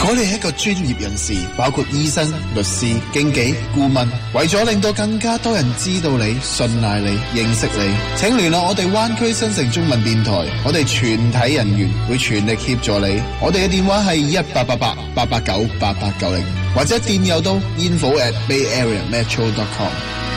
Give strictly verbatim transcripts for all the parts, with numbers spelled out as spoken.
果你係一個專業人士，包括醫生、律師、經紀、顧問，為咗令到更加多人知道你、信賴你、認識你，請聯絡我哋灣區新城中文電台，我哋全體人員會全力協助你。我哋嘅電話係一八八八八八九八八九零，或者電郵到 info at bay area metro dot com。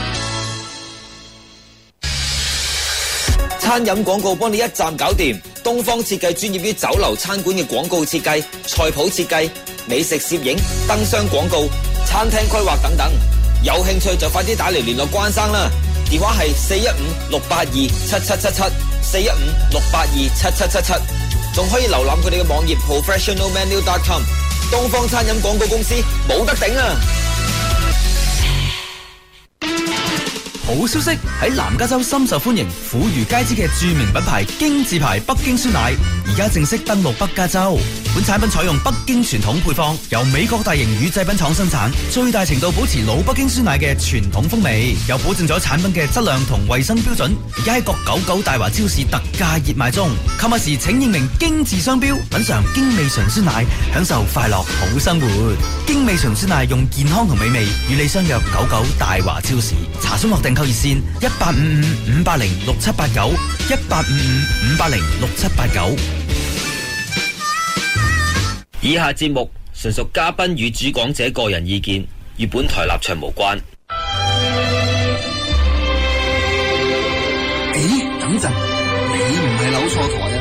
餐飲廣告幫你一站搞掂，東方設計專業於酒樓餐館嘅廣告設計、菜譜設計、美食攝影、燈箱廣告、餐廳規劃等等。有興趣就快啲打嚟聯絡關生啦，電話係四一五六八二七七七七，四一五六八二七七七七，仲可以瀏覽佢哋嘅網頁 professional menu dot com。東方餐飲廣告公司冇得頂啊！ 好消息，喺南加州深受歡迎婦孺皆知嘅著名品牌京字牌北京酸奶，而家正式登陸北加州。本產品採用北京傳統配方，由美國大型乳製品廠生產，最大程度保持老北京酸奶嘅傳統風味，又保證咗產品嘅質量同衛生標準。而家喺各九九大華超市特價熱賣中，購物時請認明京字商標，品嘗京味純酸奶，享受快樂好生活。京味純酸奶用健康同美味與你相約九九大華超市，查詢或訂購熱線一八五五五八零六七八九，一八五五五八零六七八九。 以下節目純屬嘉賓與主講者個人意見，與本台立場無關。 誒，等陣，你唔係扭錯台啊！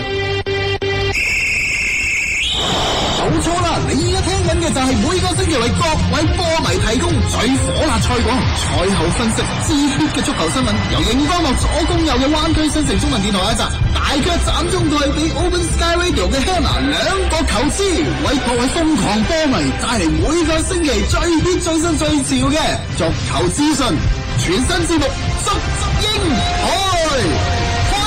冇錯啦，你而家聽緊嘅就係每個星期為各位波迷提供最火辣賽果、賽後分析、熱血嘅足球新聞，由熒光幕左攻右嘅灣區新城中文電台一集，大腳斬中對比 Open Sky Radio 嘅 Hannah 兩個球師，為各位瘋狂波迷帶嚟每個星期最 hit 最新最潮嘅足球資訊，全新節目足英台。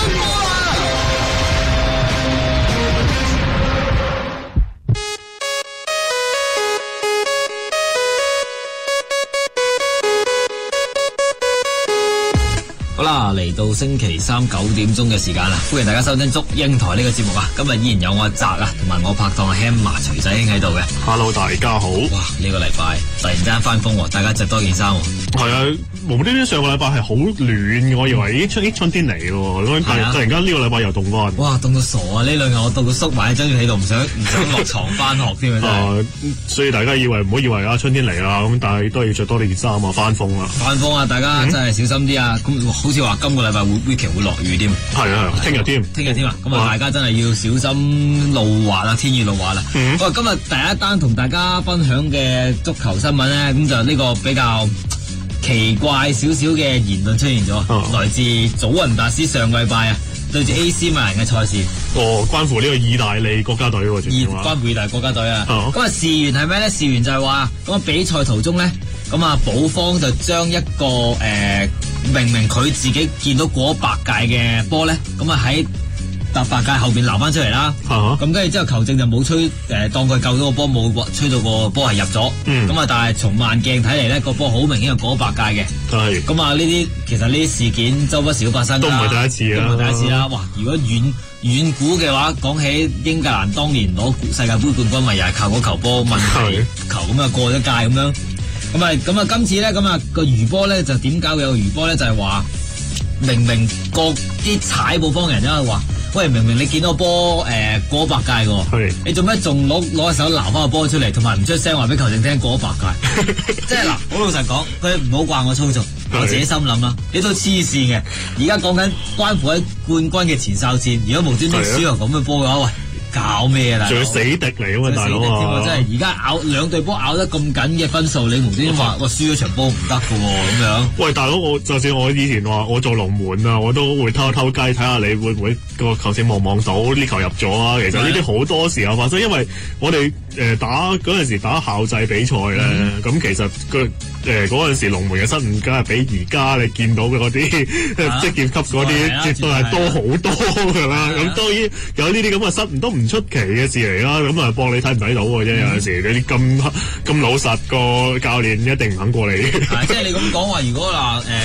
好啦，嚟到星期三九點鐘嘅時間啦，歡迎大家收聽足英台呢個節目啊！今日依然有我阿澤啊，同埋我拍檔阿 Hammer 徐仔兄喺度嘅。 Hello， 大家好。 哇，呢、這個禮拜突然間翻風，大家着多件衫。 係啊，無端端上個禮拜係好暖嘅，我以為已經春春天嚟咯，但係突然間呢個禮拜又凍翻。 哇，凍到傻啊！呢兩日我凍到縮埋，真係喺度唔想唔想落床翻學添啊！ 所以大家以為唔好以為啊春天嚟啦，咁但係都係要着多呢件衫啊，翻風啊！ 翻風啊！大家真係小心啲啊！咁、嗯、好似話今個禮拜會會期會落雨添。 係啊，聽日添， 聽日添啊！咁啊，大家真係要小心路滑啊，天雨路滑啦。嗯、好，今日第一單同大家分享嘅足球新聞咧，咁就呢個比較奇怪少少嘅言論出現咗，哦、來自祖雲達斯上個禮拜啊對住 A C 米蘭嘅賽事。 哦，關乎呢個意大利國家隊喎， 意關乎意大利國家隊啊。咁啊、哦，事緣係咩咧？事緣就係話咁啊，比賽途中咧，咁啊，保方就將一個誒、呃、明明佢自己見到過百屆嘅波咧，咁啊喺特八界後邊流翻出嚟啦，咁跟住之後球證就冇吹，誒、呃、當佢救咗個波，冇吹到個波係入咗，咁啊、嗯、但係從慢鏡睇嚟咧，個波好明顯係過百界嘅，係咁啊呢啲其實呢啲事件周不時發生， 都唔係第一次啦， 都唔係第一次啦，哇！如果遠遠古嘅話，講起英格蘭當年攞世界盃冠軍，咪又係靠嗰球波問題球咁啊過咗界咁樣，咁啊咁啊今次咧咁啊個餘波咧就點搞嘅個餘波咧就係話明明個啲踩步方人因為話。喂，明明你見到波誒過百界嘅，你做咩仲攞攞隻手撈翻個波出嚟，同埋唔出聲話俾球證聽過百界？即係嗱，好老實講，佢唔好怪我粗俗，我自己心諗啦，你都黐線嘅。而家講緊關乎喺冠軍嘅前哨戰，如果無端端輸球咁嘅波嘅話，喂！搞咩啊？仲要死敵嚟啊嘛，大佬啊！ 真係而家咬兩隊波咬得咁緊嘅分數，你無端端話我輸咗場波唔得嘅喎咁樣。 喂，大佬，我就算我以前話我做龍門啊，我都會偷偷雞睇下你會唔會個球證望望到呢球入咗啊！其實呢啲好多時候發生，因為我哋誒、呃、打嗰陣時打校際比賽咧，咁、嗯、其實佢誒嗰陣時龍門嘅失誤，梗係比而家你見到嘅嗰啲職業級嗰啲，絕對係多好多㗎啦。咁當然有呢啲咁嘅失誤都唔出奇嘅事嚟啦，咁啊幫你睇唔睇到嘅啫，有陣時你啲咁咁老實個教練一定唔肯過你。 即係你咁講話，如果嗱誒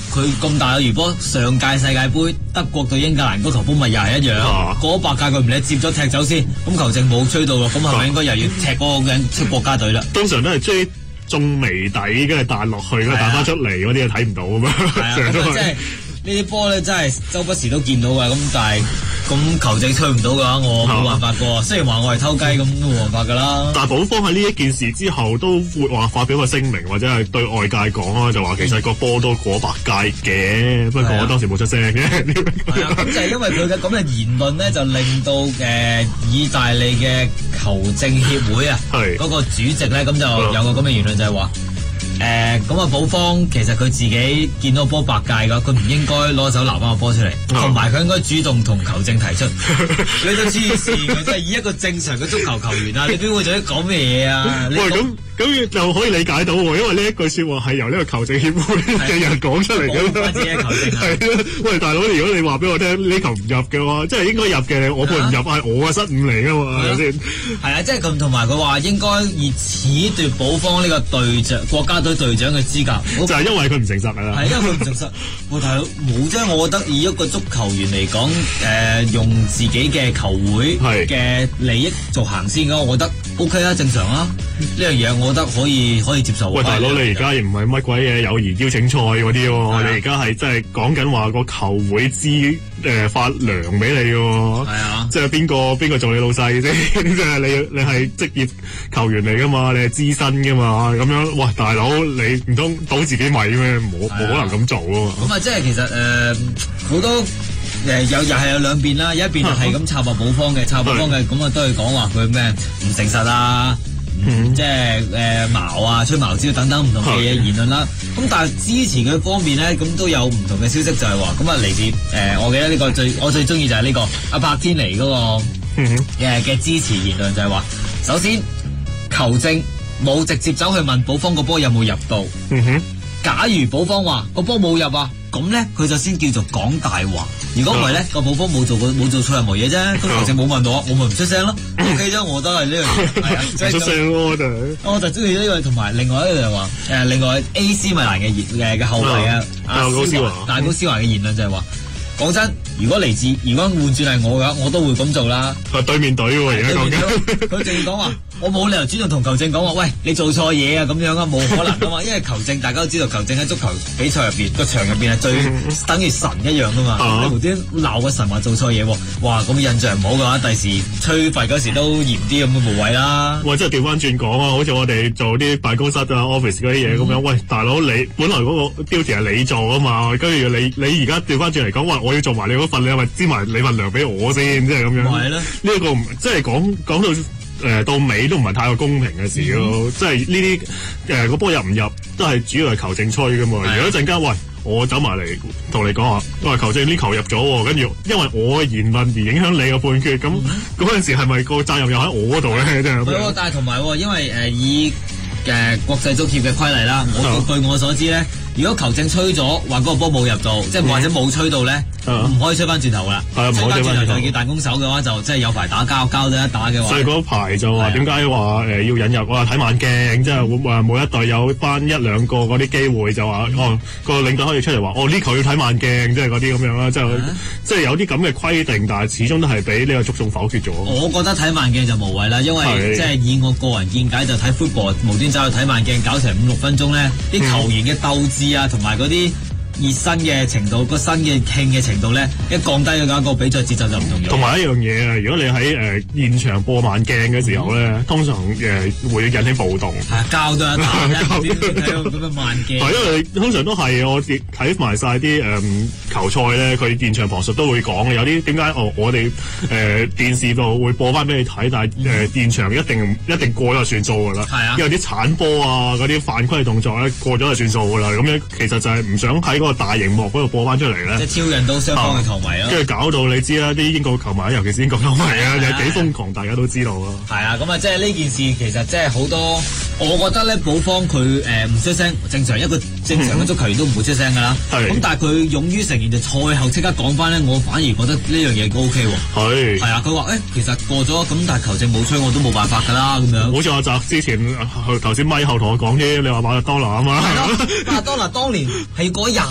佢咁大嘅餘波，上屆世界盃德國對英格蘭嗰球波咪又係一樣， 啊過咗八屆佢唔理接咗踢走先，咁球證冇吹到咯，咁係咪應該又要踢嗰個人出國家隊啦？ 通常都係追中眉底，跟住彈落去，跟住彈翻出嚟嗰啲，睇唔到咁樣。 係啊， 成日都係咁啊即係呢啲波咧，真係周不時都見到嘅，咁但係咁球證吹唔到嘅話，我冇辦法㗎。雖然話我係偷雞，咁都冇辦法㗎啦。 但係保方喺呢一件事之後都會話發表個聲明，或者係對外界講啊，就話其實個波都過百屆嘅，不過我當時冇出聲嘅。 係啊，咁就係因為佢嘅咁嘅言論咧，就令到誒、呃、意大利嘅球證協會啊， 係嗰個主席咧，咁就有個咁嘅言論就係話。誒咁啊，保方其實佢自己見到波白界噶，佢唔應該攞手拿翻個波出嚟，同埋佢應該主動同球證提出。你都黐線嘅，即係以一個正常嘅足球球員啊，你邊會做啲講咩嘢啊？ 喂，咁咁就可以理解到喎，因為呢一句説話係由呢個球證協會嘅人講出嚟嘅。 保翻自己球證啊！ 係啊，喂，大佬，如果你話俾我聽呢球唔入嘅話，即係應該入嘅，我判唔入係我嘅失誤嚟㗎嘛，係咪先？ 係啊，即係咁，同埋佢話應該以褫奪保方呢個隊長國家隊隊長嘅資格， 就係因為佢唔誠實啊！ 係因為佢唔誠實。我大佬冇啫，我覺得以一個足球員嚟講，誒、呃、用自己嘅球會嘅利益做行先嘅，我覺得 O K 啊，正常啊。呢樣嘢我覺得可以可以接受。 喂，大佬，你而家亦唔係乜鬼嘢友誼邀請賽嗰啲喎，你而家係真係講緊話個球會資誒發糧俾你喎。係啊，即係邊個邊個做你老細先？即係你你係職業球員嚟噶嘛？你係資深噶嘛？咁樣，喂，大佬，你唔通倒自己米咩？冇冇可能咁做啊嘛？ 咁啊，即係其實誒好多。誒有又係有兩邊啦，有一邊就係咁插話保方嘅，插保方嘅咁啊都係講話佢咩唔誠實啊，嗯、即係誒矛啊、吹矛招等等唔同嘅嘢言論啦。咁但係支持佢方面咧，咁都有唔同嘅消息就係話，咁啊嚟自誒、呃、我記得呢個最我最中意就係呢、這個阿柏天尼嗰、那個誒嘅、呃、支持言論就係話，首先球證冇直接走去問保方個波有冇入到，嗯、哼假如保方話個波冇入啊。咁咧，佢就先叫做講大話。如果唔係咧，個保方冇做過冇做錯任何嘢啫，個球證冇問我，我咪唔出聲咯。O K 啫，我覺得係呢樣嘢。係啊，即係出聲咯，就我就中意呢個，同埋另外一個就係話，誒，另外 A C 米蘭嘅言誒嘅後衞啊，阿高斯華，大高斯華嘅言論就係話，講真，如果嚟自如果換轉係我嘅話，我都會咁做啦。係對面隊喎，而家講緊，佢仲要講話。我冇理由主動同球證講話，喂，你做錯嘢啊咁樣啊，冇可能噶嘛，因為球證大家都知道，球證喺足球比賽入邊個場入邊係最等於神一樣噶嘛，啊、你無端鬧個神話做錯嘢喎，哇，咁印象唔好嘅話，第時吹罰嗰時都嚴啲咁嘅無謂啦。喂，即係調翻轉講啊，好似我哋做啲辦公室啊 office 嗰啲嘢咁樣，喂，大佬你本來嗰個 duty 係你做啊嘛，跟住你你而家調翻轉嚟講，喂，我要做埋你嗰份，你係咪支埋你份糧俾我先，即係咁樣。係咧，呢一個即係講講到。誒、呃、到尾都唔係太過公平嘅事咯，嗯、即係呢啲誒個波入唔入都係主要係球證吹噶嘛。的如果一陣間喂我走埋嚟同你講話，我話球證呢球入咗喎，跟住因為我嘅言論而影響你嘅判決，咁嗰陣時係咪個責任又喺我嗰度咧？真係。係但係同埋因為誒、呃、以誒、呃、國際足協嘅規例啦，我、嗯、據我所知咧，如果球證吹咗話嗰個波冇入到，即係或者冇吹到咧。唔、uh, 可以吹翻轉頭噶啦，吹翻轉頭就叫彈弓手嘅話，就即係有排打交，交咗一打嘅話。所以嗰排就話點解話誒要引入話睇慢鏡，即係會話每一隊有翻一兩個嗰啲機會，就話哦個領隊可以出嚟話，哦呢球要睇慢鏡，即係嗰啲咁樣啦，即係、uh? 即係有啲咁嘅規定，但係始終都係俾呢個足總否決咗。我覺得睇慢鏡就無謂啦，因為即係以我個人見解就睇 football 無端走去睇慢鏡，搞成五六分鐘咧，啲球員嘅鬥志啊，同埋嗰啲。熱身嘅程度，個身嘅興嘅程度咧，一降低嘅話，個比賽節奏就唔同咗。同埋一樣嘢啊，如果你喺誒、呃、現場播慢鏡嘅時候咧，嗯、通常誒、呃、會引起暴動。係啊，交都一打，點睇到咁嘅慢鏡？係因為通常都係我睇埋晒啲誒球賽咧，佢現場旁述都會講嘅。有啲點解哦，我哋誒、呃、電視度會播翻俾你睇，但係誒、呃、現場一定一定過咗就算數㗎啦。係啊，因為啲鏟波啊嗰啲犯規動作咧過咗就算數㗎啦。咁樣其實就係唔想喺嗰個大熒幕嗰度播翻出嚟咧，即係超人到雙方嘅球迷咯。跟住、啊、搞到你知啦，啲英國球迷，尤其是英國球迷啊，有幾瘋狂，大家都知道咯。係啊，咁啊，即係呢件事其實即係好多，我覺得咧，保方佢誒唔出聲，正常一個正常嘅足球員都唔會出聲噶啦。係、嗯。咁但係佢勇於承認，就賽後即刻講翻咧，我反而覺得呢樣嘢都 OK 喎。係。係啊，佢話誒，其實過咗咁，但係球證冇吹，我都冇辦法㗎啦，咁樣。好似阿澤之前頭先咪後同我講啫，你話馬勒當拿啊嘛。係咯，馬勒當拿當年係過廿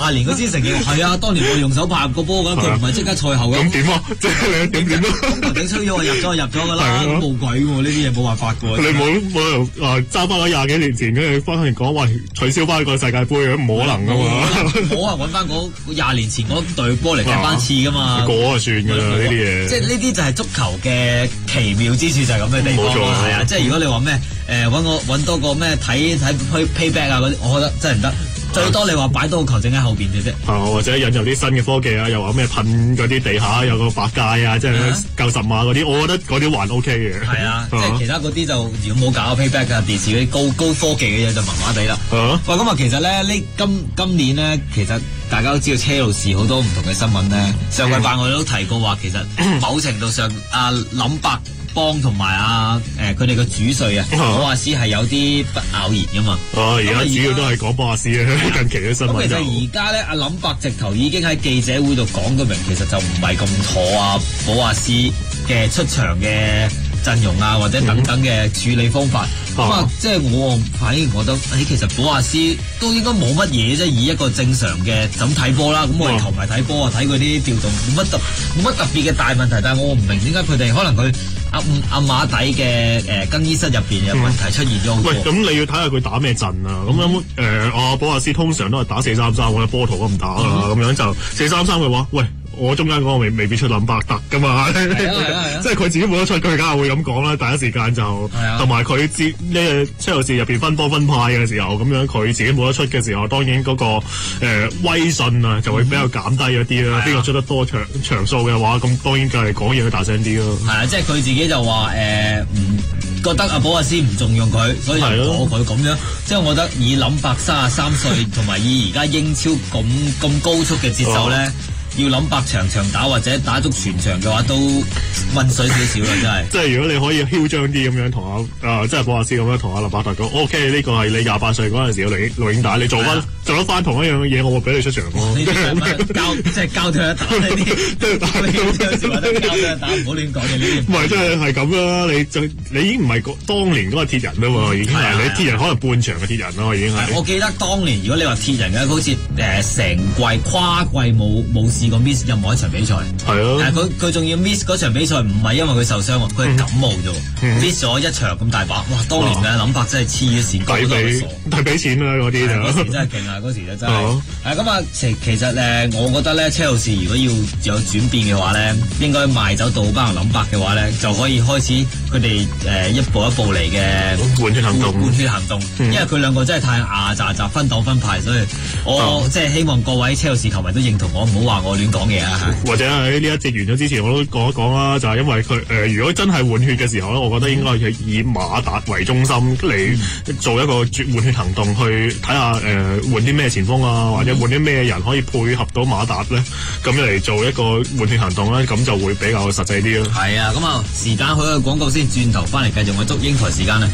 廿年佢先承認，係啊，當年我用手拍個波咁，佢唔係即刻賽後嘅。 咁點啊？即係你點點咯？ 咁頂吹咗我入咗，入咗噶啦，冇鬼喎！呢啲嘢冇辦法嘅。 你冇冇啊揸翻咗廿幾年前，跟住翻去講話取消翻個世界盃嘅，唔可能噶嘛！ 我係揾翻嗰廿年前嗰隊波嚟踢翻次噶嘛。 嗰就算噶啦，呢啲嘢。 即係呢啲就係足球嘅奇妙之處，就係咁嘅地方咯。係啊，即係如果你話咩誒揾我揾多個咩睇睇 payback 啊嗰啲，我覺得真係唔得。最多你話擺多個球證喺後邊嘅啫， 啊或者引入啲新嘅科技啊，又話咩噴嗰啲地下有個白界啊，即係夠十碼嗰啲，我覺得嗰啲還 OK 嘅。 係啊，即係其他嗰啲就如果冇搞 payback 嘅電視嗰啲高高科技嘅嘢就麻麻地啦。 啊， 喂，咁啊，其實咧呢今今年咧，其實大家都知道車路士好多唔同嘅新聞咧。上個禮拜我哋都提過話，其實某程度上阿林伯邦同埋阿誒佢哋嘅主帥啊，保亞斯係有啲不咬言噶嘛。 哦，而家主要都係講保亞斯啊，近期嘅新聞。 咁其實而家咧，阿林伯直頭已經喺記者會度講到明，其實就唔係咁妥啊，保亞斯嘅出場嘅陣容啊，或者等等嘅處理方法。咁啊、嗯，即係我反而覺得，誒、哎，其實保亞斯都應該冇乜嘢啫，以一個正常嘅咁睇波啦。咁我哋球迷睇波啊，睇佢啲調動，冇乜特冇乜特別嘅大問題。但係我唔明點解佢哋可能佢阿阿馬底嘅誒更衣室入邊有問題出現咗好多。 喂，咁你要睇下佢打咩陣啊？咁樣誒，阿保亞斯通常都係打四三三，我哋波圖都唔打啊。咁、嗯、樣就四三三嘅話，喂。我中間嗰個未未必出林伯特噶嘛，即係佢自己冇得出，佢梗係會咁講啦。第一時間就同埋佢接呢個車路士入邊分波分派嘅時候，咁樣佢自己冇得出嘅時候，當然嗰、嗰個、呃、威信啊就會比較減低一啲啦。邊個、嗯、出得多場場數嘅話，咁當然梗係講嘢要大聲啲咯。係啊， 即係佢自己就話誒唔覺得阿保亞斯唔重用佢，所以就攞佢咁樣。即係我覺得以林伯三十三歲同埋以而家英超咁咁高速嘅節奏咧。哦要諗白場場打或者打足全場嘅話，都溫水少少啦，真係。即係如果你可以囂張啲咁樣同阿啊，即係保亞斯咁樣同阿林伯特講 ，OK， 呢個係你廿八歲嗰陣時嘅錄錄影帶，你做翻、啊、做得翻同一樣嘅嘢，我會俾你出場咯。 交即係交對一打呢啲，即係打你有時話得交對一打，唔好亂講嘅呢啲。 唔係，即係係咁啦。你就你已經唔係當年嗰個鐵人啦嘛，已經係你鐵人可能半場嘅鐵人咯，已經係。 我記得當年如果你話鐵人嘅，好似誒成季跨季冇冇試過 miss 任何一場比賽。係啊。但係佢佢仲要 miss 嗰場比賽，唔係因為佢受傷，佢係感冒啫。miss 咗一場咁大把，哇！當年嘅諗法真係黐咗線，講到傻。係俾錢啦嗰啲就。嗰時真係勁啊！嗰時就真係。係咁啊，其其實誒，我覺得咧，車路士如果要有轉變嘅話咧，應該賣走杜巴同林伯嘅話咧，就可以開始佢哋誒一步一步嚟嘅換血行動。 換血行動，因為佢兩個真係太牙雜雜分黨分派，所以我即係希望各位車路士球迷都認同我，唔好話我亂講嘢啊！ 或者喺呢一節完咗之前，我都講一講啦，就係因為佢誒，如果真係換血嘅時候咧，我覺得應該係以馬達為中心嚟做一個換血行動，去睇下誒換啲咩前鋒啊，或者換啲咩人可以配合到馬達咧，咁樣嚟做一個換血行動咧，咁就會比較實際啲咯。 係啊，咁啊時間去個廣告先，轉頭翻嚟繼續我捉英台時間啊！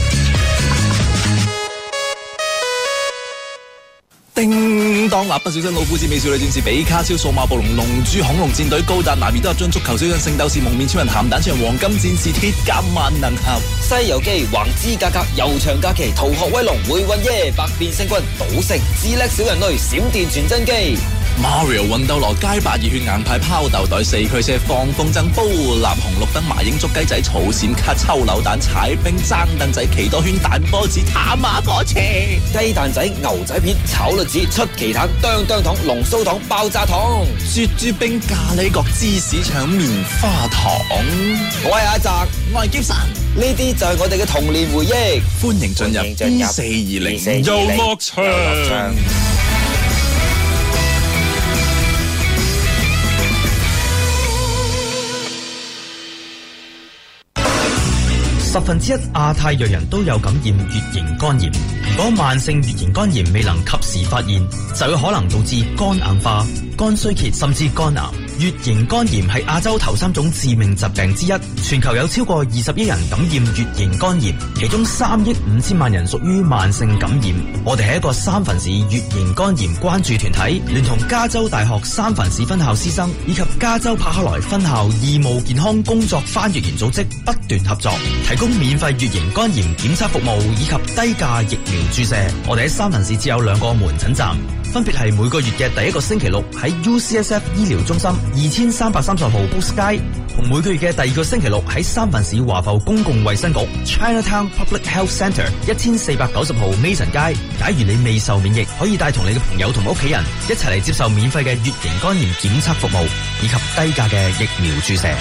叮當蠟筆小新老夫子美少女戰士比卡超數碼暴龍龍珠恐龍戰隊高達男兒都入樽足球小將聖鬥士蒙面超人鹹蛋超人黃金戰士鐵甲萬能俠西遊記橫支價格悠長假期逃學威龍回魂夜百變星君賭聖智叻小人類閃電傳真機 Mario 魂斗羅街霸熱血硬派拋豆袋四驅車放風箏煲立紅綠燈麻鷹捉雞仔草閃卡抽扭蛋踩冰爭凳仔奇多圈彈波子打馬過斜雞蛋仔牛仔片炒栗子出奇蛋當當糖龍鬚糖爆炸糖雪珠冰咖喱角芝士腸棉花糖我係阿澤我係 Gibson 呢啲就係我哋嘅童年回憶歡迎進入 E 四二零遊樂場十分之一亞太裔人都有感染乙型肝炎，如果慢性乙型肝炎未能及時發現，就有可能導致肝硬化、肝衰竭甚至肝癌。 乙型肝炎係亞洲頭三種致命疾病之一，全球有超過二十億人感染乙型肝炎，其中三億五千萬人屬於慢性感染。我哋係一個三藩市乙型肝炎關注團體，聯同加州大學三藩市分校師生以及加州柏克萊分校義務健康工作翻譯員組織不斷合作，提供免費乙型肝炎檢測服務以及低價疫苗注射。我哋喺三藩市只有兩個門診站，分別係每個月嘅第一個星期六喺 U C S F 醫療中心二千三百三十號 Boost 街，同每個月嘅第二個星期六喺三藩市華埠公共衛生局 Chinatown Public Health Center 一千四百九十號 Mason 街。假如你未受免疫，可以帶同你嘅朋友同屋企人一齊嚟接受免費嘅乙型肝炎檢測服務以及低價嘅疫苗注射。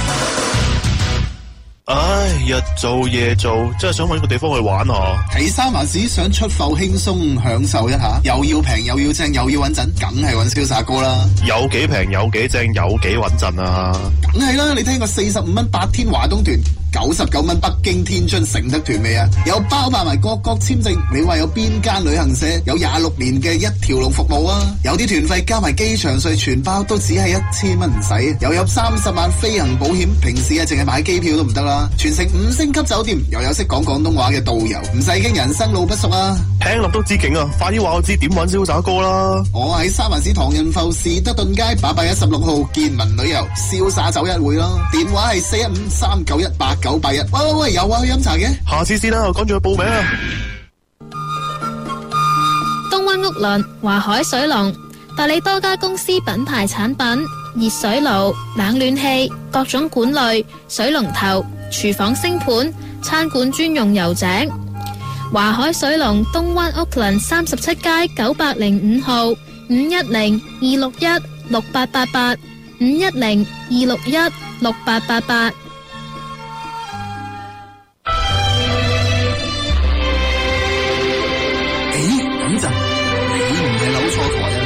唉，日做夜做，真係想搵個地方去玩下。 喺三藩市想出埠輕鬆享受一下，又要平又要正又要穩陣，梗係搵瀟灑哥啦。 有幾平有幾正有幾穩陣啊！ 梗係啦，你聽過四十五蚊八天華東團，九十九蚊北京天津承德團未啊？有包辦埋各國簽證，你話有邊間旅行社有廿六年嘅一條龍服務啊？有啲團費加埋機場稅全包都只係一千蚊唔使，又有三十萬飛行保險，平時啊淨係買機票都唔得啦。全城五星級酒店，又有識講廣東話嘅導遊，唔使驚人生路不熟啊！ 聽落都知勁啊！快啲話我知點搵瀟灑哥啦！ 我喺三藩市唐人埠士德頓街八百一十六號健民旅遊瀟灑走一會咯，電話係四一五三九一八九八一。喂喂喂，有啊，去飲茶嘅？ 下次先啦，我趕住去報名啊！ 東灣屋輪華海水龍代理多家公司品牌產品，熱水爐、冷暖氣、各種管類、水龍頭、廚房星盤、餐館專用油井。華海水龍東灣屋輪三十七街九百零五號，五一零二六一六八八八，五一零二六一六八八八。 等陣，你唔係扭錯台啊！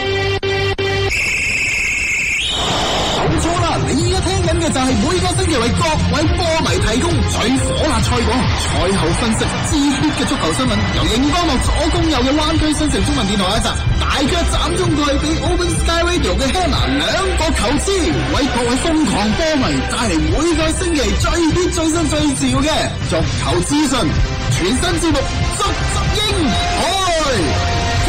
冇錯啦，你而家聽緊嘅就係每個星期為各位波迷提供最火辣賽果、賽後分析、熱血嘅足球新聞，由熒光幕左攻右嘅灣區新城中文電台一集，大腳斬中過去俾 Open Sky Radio 嘅 Hannah 兩個球支，為各位瘋狂波迷帶嚟每個星期最 hit 最新最潮嘅足球資訊，全新節目足足英開。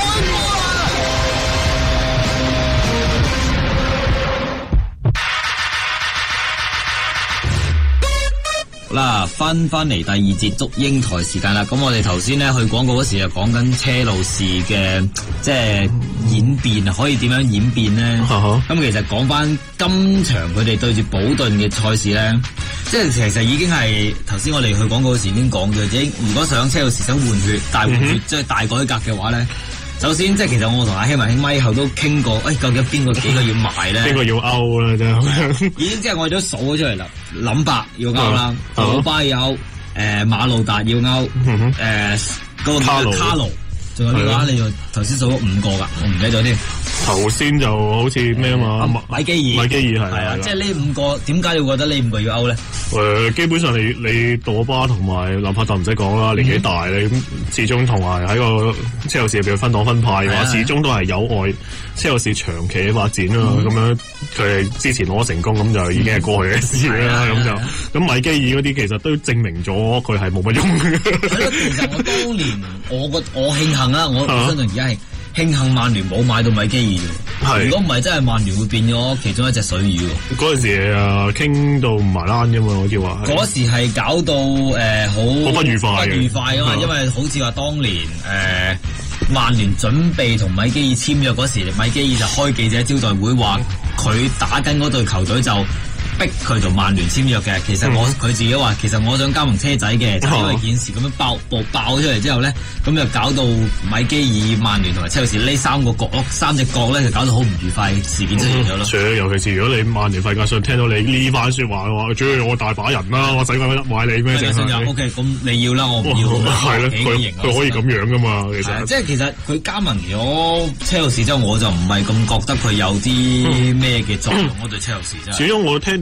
啦，翻翻嚟第二節足英台時間啦。咁我哋頭先咧去廣告嗰時就講緊車路士嘅即係演變啊，可以點樣演變咧？咁、uh huh. 其實講翻今場佢哋對住保頓嘅賽事咧，即係其實已經係頭先我哋去廣告嗰時已經講嘅。即如果想車路士想換血、大換血，即係、mm hmm. 大改革嘅話咧。首先，即係其實我同阿希文兄咪後都傾過，誒、哎，究竟邊個幾個要賣咧？邊個要勾啦？真係已經即係我哋都數咗出嚟啦。林伯要勾啦，奧巴有勾，誒、呃，馬路達要勾，誒、呃，嗰、那個卡路，卡路，仲有呢個，你又頭先數咗五個噶，我唔記得咗添。 頭先就好似咩啊嘛， 米基爾， 米基爾係係啊，即係呢五個，點解你會覺得呢五個要勾咧？ 誒、呃，基本上你你杜巴同埋林柏特唔使講啦，年紀大你咁，嗯、始終同埋喺個車路士入邊分黨分派嘅話，啊、始終都係有礙車路士長期嘅發展啦。咁、嗯、樣佢哋之前攞成功，咁就已經係過去嘅事啦。咁、嗯、就咁米基爾嗰啲其實都證明咗佢係冇乜用嘅。 其實我當年我個我慶幸啦，我相信而家係。慶幸曼聯冇買到米基爾，如果唔係真係曼聯會變咗其中一隻水魚。 嗰陣時啊，傾到唔埋欄啫嘛，好似話。 嗰時係搞到誒好好不愉快，不愉快啊嘛，因為好似話當年誒曼聯準備同米基爾簽約嗰時，米基爾就開記者招待會話佢打緊嗰隊球隊就逼佢同曼聯簽約嘅。其實我佢、嗯、自己話，其實我想加盟車仔嘅，就因為件事咁樣爆爆爆出嚟之後咧，咁就搞到米基爾、曼聯同埋車路士呢三個角三隻角咧，就搞到好唔愉快嘅事件出現咗咯。 嗯、尤其是如果你曼聯費格遜聽到你呢番説話嘅話，主要我大把人啦，我使鬼乜買你咩？費格遜就 O K， 咁你要啦，我唔要。係咯，佢佢可以咁樣噶嘛，其實。 即係其實佢加盟咗車路士之後，我就唔係咁覺得佢有啲咩嘅作用咯，對車路士真係。 始終我聽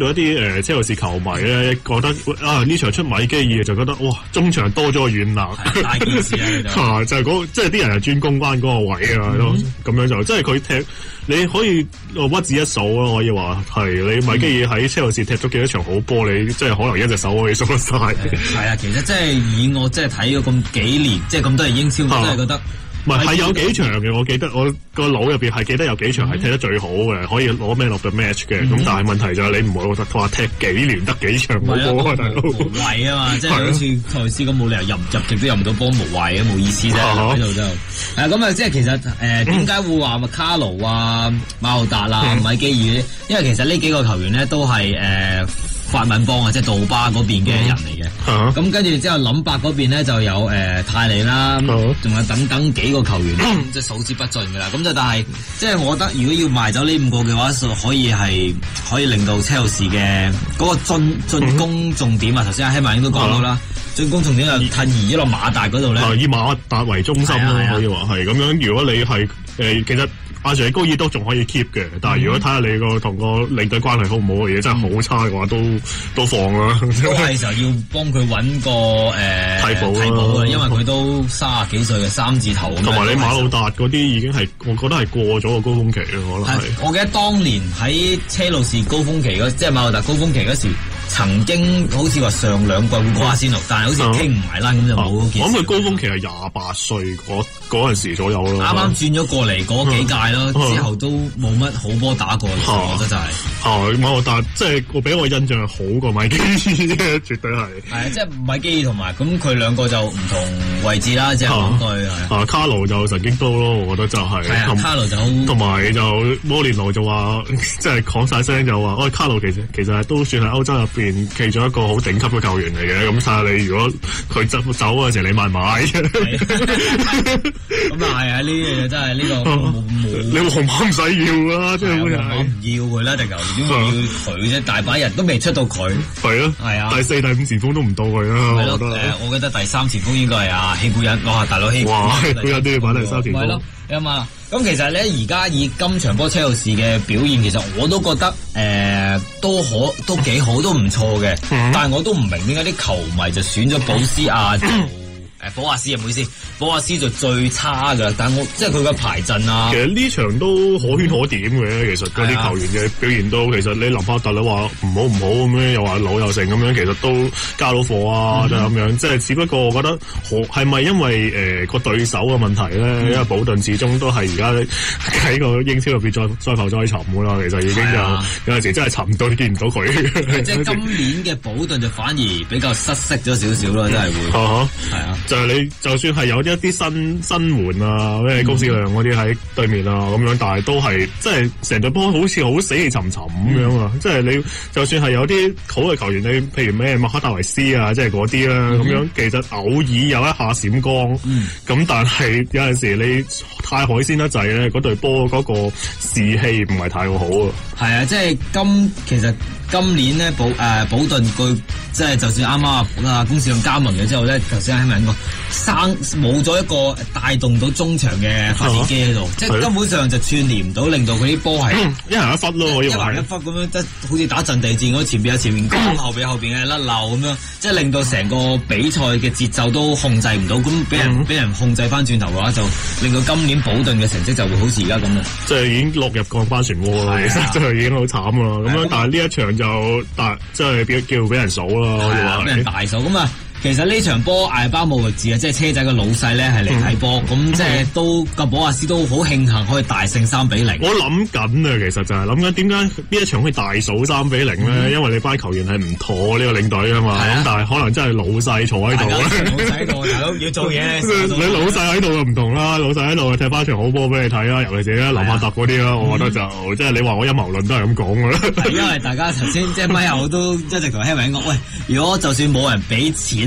到一啲誒、呃、車路士球迷咧，覺得啊呢場出米基爾就覺得哇中場多咗個軟肋， 大件事啊！ 就係嗰即係啲人係專攻關嗰個位啊，都咁、嗯、樣就即係佢踢你可以屈指一數咯，可以話係你米基爾喺車路士踢咗幾多場好波，你即係可能一隻手可以數得晒。 係啊，其實即係以我即係睇咗咁幾年，即係咁多年英超，我真係覺得。 唔係係有幾場嘅，我記得我個腦入邊係記得有幾場係踢得最好嘅，嗯、可以攞 Man of the Match 嘅。咁、嗯、但係問題就係你唔會話踢幾年得幾場冇波啊，大佬無謂啊嘛，即係好似賽斯咁冇理由入入極都入唔到波，無謂啊，冇意思啫喺度就。誒咁啊，即係其實誒點解會話麥卡勞啊、馬浩達啊、米基爾咧？因為其實呢幾個球員咧都係誒。呃法文幫啊，即係杜巴嗰邊嘅人嚟嘅。咁、uh-huh. 跟住之後，林伯嗰邊咧就有誒、呃、泰利啦，仲、uh-huh. 有等等幾個球員，即係數之不盡㗎啦。咁就但係，即係我覺得，如果要賣走呢五個嘅話，就可以係可以令到車路士嘅嗰個進進攻重點啊。頭先阿希曼英都講到啦，進攻重點就褪移咗落馬達嗰度咧。以馬達為中心咯，可以話係咁樣。如果你係誒、呃，其實。阿瑞高爾都仲可以 keep 嘅，但係如果睇下你個同個領隊關係好唔好嘅嘢，真係好差嘅話，都都放啦。都係時候要幫佢揾個誒替補替補啊，因為佢都三十幾歲嘅三字頭。同埋你馬魯達嗰啲已經係，我覺得係過咗個高峰期咯，可能係。我記得當年喺車路士高峰期嗰，即係馬魯達高峰期嗰時。曾經好似話上兩季會過阿仙奴，但係好似傾唔埋啦，咁、啊、就冇件事。我諗佢高峰期係廿八歲嗰嗰陣時左右咯。啱啱轉咗過嚟嗰幾屆咯、啊，之後都冇乜好波打過，啊、我覺得就係、是。係馬奧達，即係我俾我印象係好過米基爾，絕對係。係啊，即係米基爾同埋咁佢兩個就唔同位置啦，即係講句係。啊，卡勞就神經刀咯，我覺得就係、是。係啊，卡勞就好。同埋就摩連奴就話，即係講晒聲就話，喂、哎，卡勞其實其實都算係歐洲入邊。其中一個好頂級嘅球員嚟嘅，咁睇下你如果佢走走嗰時候你買唔買？咁啊係啊，呢樣嘢真係呢、這個冇冇。你皇馬唔使要啦，即係皇馬唔要佢啦，定球點會要佢啫？大把人都未出到佢。係咯，係啊，第四、第五前鋒都唔到佢啦。係咯，誒、呃，我覺得第三前鋒應該係阿希古恩，哇，大佬希古恩，希古恩都要擺第三前鋒。啊嘛，咁其實咧，而家以今場波車路士嘅表現，其實我都覺得誒、呃、都可都幾好，都唔錯嘅。但係我都唔明點解啲球迷就選咗保斯亞做誒保亞斯啊，唔好意思，保亞斯就最差噶。但係我即係佢嘅排陣啊，其實呢場都可圈可點嘅。其實嗰啲球員嘅表現都，其實你林柏特你話唔好唔好咁樣，又話老又成咁樣，其實都交到貨啊，就咁、嗯、樣。即係只不過我覺得，係咪因為誒個、呃、對手嘅問題咧、嗯？因為保頓始終都係而家喺個英超入邊再再浮再沉噶啦。其實已經就、啊、有陣時真係沉到你見唔到佢。即係今年嘅保頓就反而比較失色咗少少咯，真係會。係啊。啊就係、是、你，就算係有一啲新新援啊，咩高士良嗰啲喺對面啊咁樣，但係都係即係成隊波好似好死氣沉沉咁樣啊！即、嗯、係、就是、你就算係有啲好嘅球員，你譬如咩麥克達維斯啊，即係嗰啲啦咁樣，其實偶爾有一下閃光，咁、嗯、但係有陣時你太海鮮得滯咧，嗰隊波嗰個士氣唔係太好啊！係啊，即係今其實今年咧保誒、呃、保頓佢即係就算啱啱啊公司上加盟咗之後咧，頭先喺咪講生冇咗一個帶動到中場嘅發電機喺度，即係根本上就串聯唔到，令到佢啲波係一人一忽咯，可以話一人一忽咁樣，即係好似打陣地戰嗰前邊有前面攻，後邊有後邊嘅甩漏咁樣，即係令到成個比賽嘅節奏都控制唔到，咁俾人俾、嗯、人控制翻轉頭嘅話，就令到今年保頓嘅成績就會好似而家咁啦，即係已經落入降班漩渦啦，其實真係已經好慘啦。咁樣但係呢一場就大即係叫叫俾人數啦，俾人大數咁啊。其實呢場波艾巴姆域治啊，即係車仔嘅老細咧係嚟睇波，咁、嗯、即係都個保亞斯都好慶幸可以大勝三比零。我諗緊啊，其實就係諗緊點解呢一場可以大數三比零咧、嗯？因為你班球員係唔妥呢個領隊啊嘛，咁、啊、但係可能真係老細坐喺度咧。老細喺度，大佬要做嘢。你老細喺度就唔同啦，老細喺度踢翻場好波俾你睇啦，尤其是咧林柏特嗰啲啦，我覺得就、嗯、即係你話我陰謀論都係咁講噶啦。因為大家頭先即係咪後都一直同希文講，喂，如果就算冇人俾錢。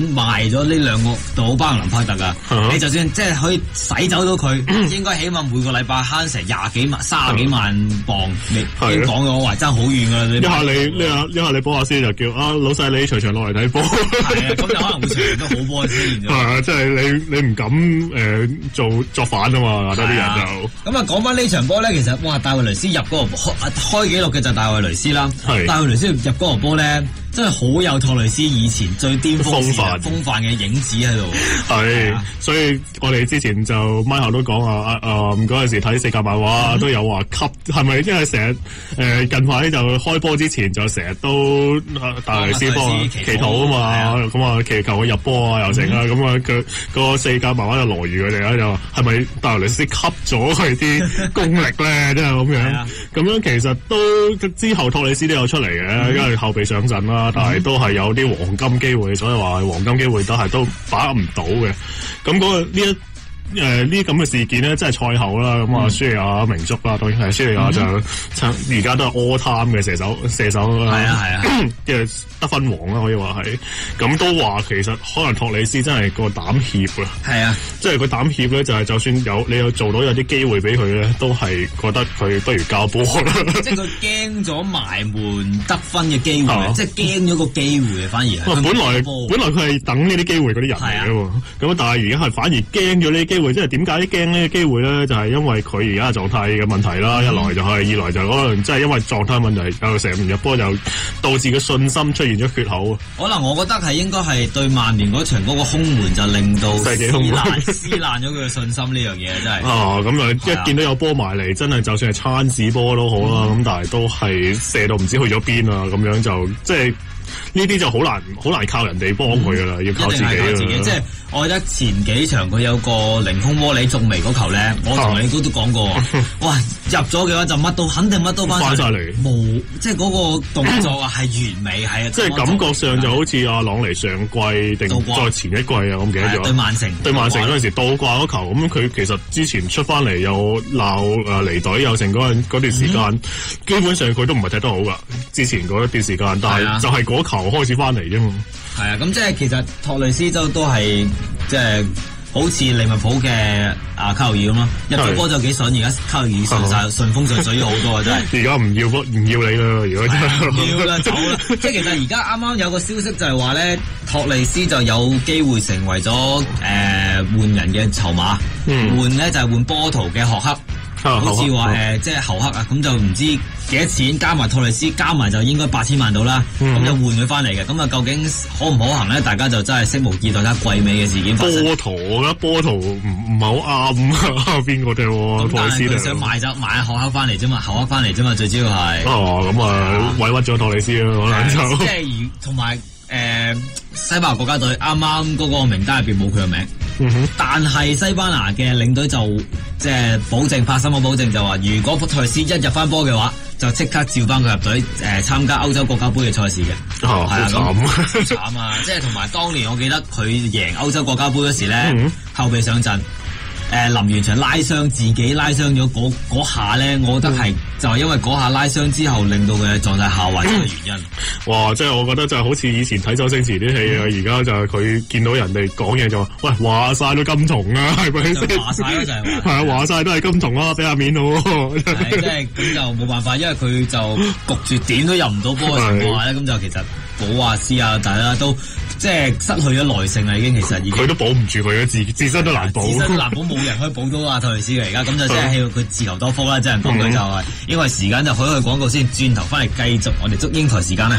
賣咗呢兩個杜巴同林柏特啊， 嗯、 你就算即係可以洗走咗佢，嗯、應該起碼每個禮拜慳成廿幾萬、三十幾萬磅。你已經講咗話爭好遠㗎啦！ 一下你呢下一下你波下先就叫啊老細你隨場落嚟睇波。係啊，咁就可能會隨場都好波先。 係啊，即係你你唔敢誒、呃、做作反啊嘛，得啲人就。 咁啊講翻呢場波咧，其實哇，戴維雷斯入嗰個開開紀錄嘅就係戴維雷斯啦。係。戴維雷斯入嗰個波咧，真係好有托雷斯以前最巔峰時風範嘅影子喺度。係， 所以我哋之前就咪後都講啊啊嗰陣時睇世界漫畫都有話吸係咪？因為成日誒近排就開波之前就成日都戴維雷斯幫祈禱啊嘛，咁啊祈求佢入波啊又成啊，咁啊佢個世界漫畫就羅如佢哋咧就係咪戴維雷斯吸咗佢啲功力咧？即係咁樣，咁樣其實都之後托雷斯都有出嚟嘅，因為後備上陣啦。但係都係有啲黃金機會，所以話黃金機會都係都把握唔到嘅。咁嗰個呢一誒呢啲咁嘅事件咧，即係賽後啦。咁啊，舒利亞名宿啦，當然係舒利亞就而家都係 all time 嘅射手射手啦。係啊係啊，即係得分王啦，可以話係。咁都話其實可能托里斯真係個膽怯啊。係啊，即係佢膽怯咧，就係就算有你有做到有啲機會俾佢咧，都係覺得佢不如交波啦。 即係佢驚咗埋門得分嘅機會，啊、即係驚咗個機會，反而係。 本來本來佢係等呢啲機會嗰啲人嚟嘅喎。咁、啊、但係而家係反而驚咗呢啲機會，即係點解驚呢啲機會咧？就係、是、因為佢而家狀態嘅問題啦。嗯、一來就係、是，二來就可能即係因為狀態問題，又成日唔入波，就導致個信心出現咗缺口。 可能我覺得係應該係對曼聯嗰場嗰個空門就令到撕爛撕爛咗佢嘅信心呢樣嘢，真係。啊， 咁啊，一見到有波埋嚟，真係就算係餐紙波都好啦，咁、嗯、但係都係射到唔知去咗邊啊，咁樣就即係。呢啲就好難好難靠人哋幫佢噶啦，嗯、要靠自己啦。 即係我覺得前幾場佢有個凌空窩里中楣嗰球咧，我同你都都講過，啊、哇入咗嘅話就乜都肯定乜都翻晒嚟， 冇即係嗰個動作啊係完美係啊， 即係感覺上就好似阿朗尼上季定再前一季啊，我唔記得咗。 對曼城對曼城嗰陣時倒掛嗰球，咁佢其實之前出翻嚟又鬧誒離隊又成嗰陣嗰段時間，嗯、基本上佢都唔係踢得好噶。之前嗰一段時間，但係就係嗰球開始翻嚟啫嘛。 係啊，咁即係其實托雷斯都都係即係好似利物浦嘅阿卡路爾咁咯，入咗波就幾順，而家卡路爾順晒順風順水咗好多啊！真係。 而家唔要唔要你啦，如果真係唔要啦，走啦！即係其實而家啱啱有個消息就係話咧，托雷斯就有機會成為咗誒換人嘅籌碼，嗯、換咧就係換波圖嘅學克。好似話誒，即係侯克啊，咁就唔知幾多錢加埋托雷斯加埋就應該八千萬到啦，咁、嗯、就換佢翻嚟嘅。咁啊，究竟可唔可行咧？大家就真係拭目以待，睇下季尾嘅事件發生。 波圖我覺得波圖唔唔係好啱啊，邊個啫？托雷斯佢想買就買侯克翻嚟啫嘛，侯克翻嚟啫嘛，最主要係。 哦，咁啊，委屈咗托雷斯咯，可能就。 即係同埋誒西班牙國家隊啱啱嗰個名單入邊冇佢嘅名。嗯哼，但係西班牙嘅領隊就即係保證，拍心口保證就話，如果托雷斯一入翻波嘅話，就即刻召翻佢入隊，誒、呃、參加歐洲國家杯嘅賽事嘅。哦，係啊，咁好慘啊！即係同埋當年我記得佢贏歐洲國家杯嗰時咧，嗯、後備上陣。誒，臨完場拉傷，自己拉傷咗嗰下咧，我覺得係、嗯、就係因為嗰下拉傷之後，令到佢嘅狀態下滑嘅原因。 哇！即係我覺得就係好似以前睇周星馳啲戲啊，而家、嗯、就係佢見到人哋講嘢就話，喂，話晒都金童啊，係咪先？話晒咯，就係係啊，話晒都係金童啊，俾下面咯。 係即係咁就冇辦法，因為佢就焗住點都入唔到波嘅情況下咧，咁就其實保華斯啊，大家都即係失去咗耐性啦，已經其實已經佢都保唔住佢嘅自自身都難保， 自身都難保，冇人可以保到阿托雷斯嘅而家，咁就真係希望佢自求多福啦，真係講句就係，因為時間就許去廣告先，轉頭翻嚟繼續我哋祝英台時間啦。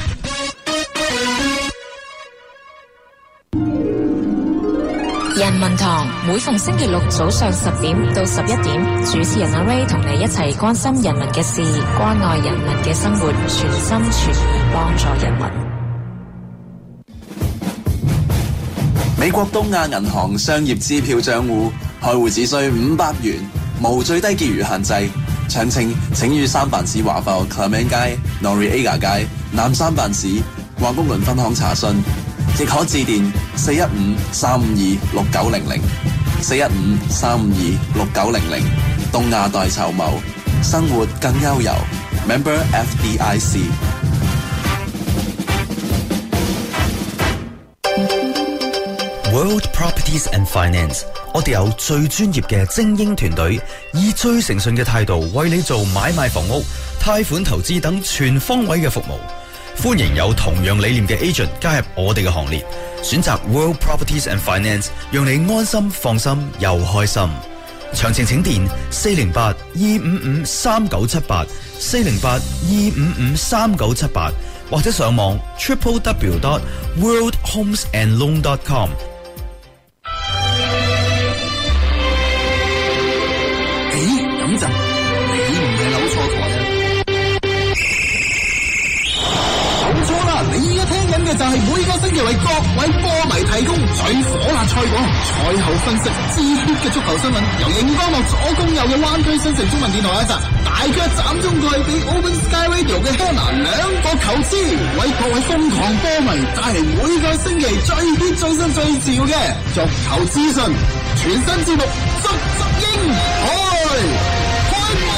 人民堂每逢星期六早上十點到十一點，主持人阿 Ray 同你一齊關心人民嘅事，關愛人民嘅生活，全心全意幫助人民。 美國東亞銀行商業支票賬戶開戶只需五百元，無最低結餘限制。詳情請於三藩市華埠 Clement 街、Noriega 街、南三藩市華公倫分行查詢，亦可致電四一五三五二六九零零、四一五三五二六九零零。東亞代籌謀，生活更悠遊。Member F D I C。 World Properties and Finance， 我哋有最專業嘅精英團隊，以最誠信嘅態度為你做買賣房屋、貸款投資等全方位嘅服務。歡迎有同樣理念嘅 agent 加入我哋嘅行列，選擇 World Properties and Finance， 讓你安心放心又開心。詳情請電四零八二五五三九七八，四零八二五五三九七八，或者上網 triple w dot world homes and loan dot com。 誒，等陣，你唔係扭錯台啊！冇錯啦，你而家聽緊嘅就係每個星期為各位波迷提供最火辣賽果、賽後分析、熱血嘅足球新聞，由熒光幕左攻右嘅灣區新城中文電台一集，大腳斬中過去俾 Open Sky Radio 嘅 Hannah 兩個球支，為各位瘋狂波迷帶嚟每個星期最 hit 最新最潮嘅足球資訊，全新節目足足英開開波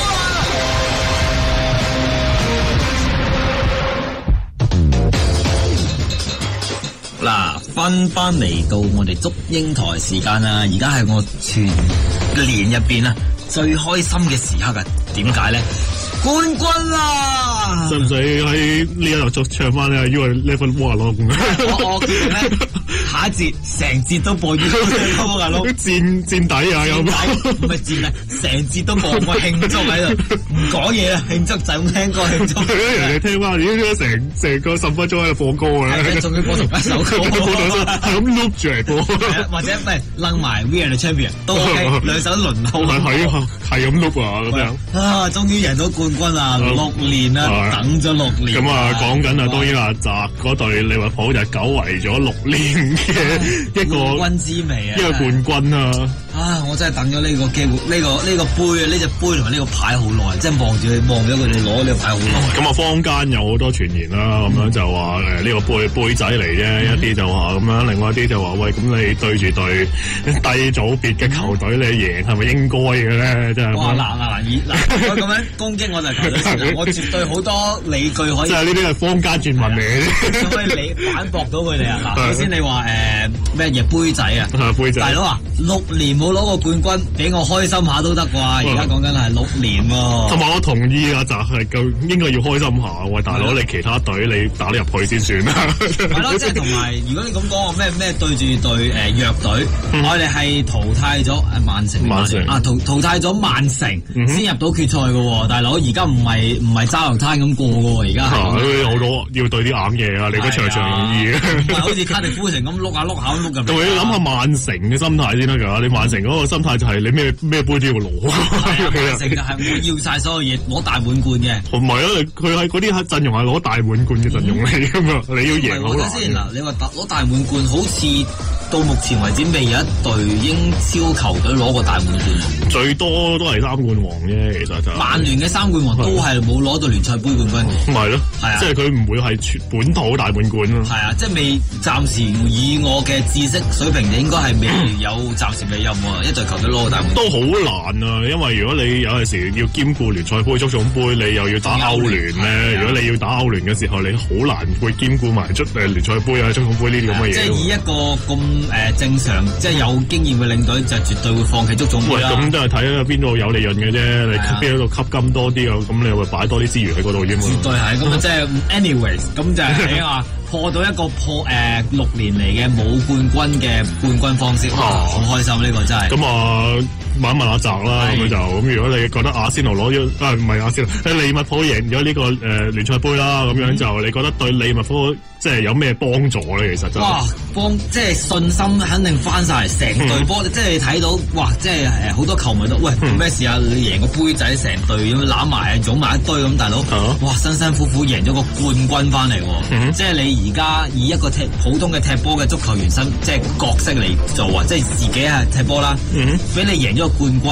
啦！嗱，翻翻嚟到我哋足英台時間啦，而家係我全年入邊啊最開心嘅時刻啊！點解咧？冠軍啦！ 使唔使喺呢一度作唱翻咧？因為 level one 咯， 我我決定咧，下一節成節都播呢個歌啊，佬墊墊底啊，有冇？ 唔係墊底，成節都播，我慶祝喺度，唔講嘢啦，慶祝就咁聽歌慶祝。 人哋聽翻，咦？成成個十分鐘喺度放歌嘅， 仲要播同一首歌， 係咁 loop 住嚟播， 或者唔係楞埋 We Are The Champion 都 OK， 兩首輪號。 係啊，係咁 loop 啊，咁樣。 啊，終於贏到冠軍啦！六年啦，等咗六年。 咁啊，講緊啊，當然阿澤嗰隊利物浦就久違咗六年嘅一個冠軍之味啊， 一個冠軍啊！ 啊，我真係等咗呢個機會，呢個呢個杯啊，呢隻杯同埋呢個牌好耐，即係望住佢，望咗佢哋攞呢個牌好耐。咁啊，坊間有好多傳言啦，咁樣就話誒呢個杯杯仔嚟啫，一啲就話咁樣，另外一啲就話喂，咁你對住對低組別嘅球隊你贏係咪應該嘅咧？真係哇！嗱嗱嗱，以嗱咁樣攻擊我就球隊先，我絕對好多理據可以。即係呢啲係坊間傳聞嚟嘅，可以你反駁到佢哋啊！嗱，首先你話誒咩嘢杯仔啊？杯仔大佬啊，六年冇攞過冠軍，俾我開心下都得啩？而家講緊係六年喎。同埋我同意啊，就係夠應該要開心下。喂，大佬你其他隊你打得入去先算啦。係咯，即係同埋如果你咁講，咩咩對住對誒弱隊，我哋係淘汰咗誒曼城，曼城啊淘淘汰咗曼城先入到決賽嘅喎，大佬而家唔係唔係揸流灘咁過嘅喎，而家係好多要對啲硬嘢啊！你嗰場場容易嘅，唔係好似卡迪夫城咁碌下碌下碌入。同你諗下曼城嘅心態先得㗎，你曼城嗰個心態就係你咩咩杯都要攞。曼城就係我要晒所有嘢，攞大滿貫嘅。唔係啊，佢係嗰啲陣容係攞大滿貫嘅陣容嚟㗎嘛，你要贏好難。先嗱，你話攞大滿貫好似到目前為止未有一隊英超球隊攞過大滿貫，最多都係三冠王啫。其實就曼聯嘅三冠王都係冇攞到聯賽杯冠軍嘅。唔係咯，係啊，即係佢唔會係全本土大滿貫咯。係啊，即係未暫時以我嘅知識水平，應該係未有暫時未有喎一隊球隊攞過大滿貫。都好難啊，因為如果你有陣時要兼顧聯賽杯、足總杯，你又要打歐聯咧。如果你要打歐聯嘅時候，你好難會兼顧埋足誒聯賽杯啊、足總杯呢啲咁嘅嘢。即係以一個咁誒正常，即係有經驗嘅領隊，就絕對會放棄足總杯啦。咁都係睇下邊度有利潤嘅啫，你邊度吸金多啲啊？咁你會擺多啲資源喺嗰度啫嘛。絕對係咁啊！即係 anyways，咁就係你話破到一個破誒六年嚟嘅冇冠軍嘅冠軍方式，好開心呢個真係。咁啊，問一問阿澤啦，咁就咁。如果你覺得阿仙奴攞咗啊，唔係阿仙奴，利物浦贏咗呢個誒聯賽杯啦，咁樣就你覺得對利物浦即係有咩幫助咧？其實就哇，幫即係信心肯定翻晒嚟，成隊波，即係你睇到哇，即係誒好多球迷都喂咩事啊？你贏個杯仔成隊咁攬埋，組埋一堆咁，大佬哇，辛辛苦苦贏咗個冠軍翻嚟喎，即係你。而家以一個踢普通嘅踢波嘅足球員身，即係角色嚟做啊！即係自己係踢波啦，俾、嗯、你贏咗個冠軍啊！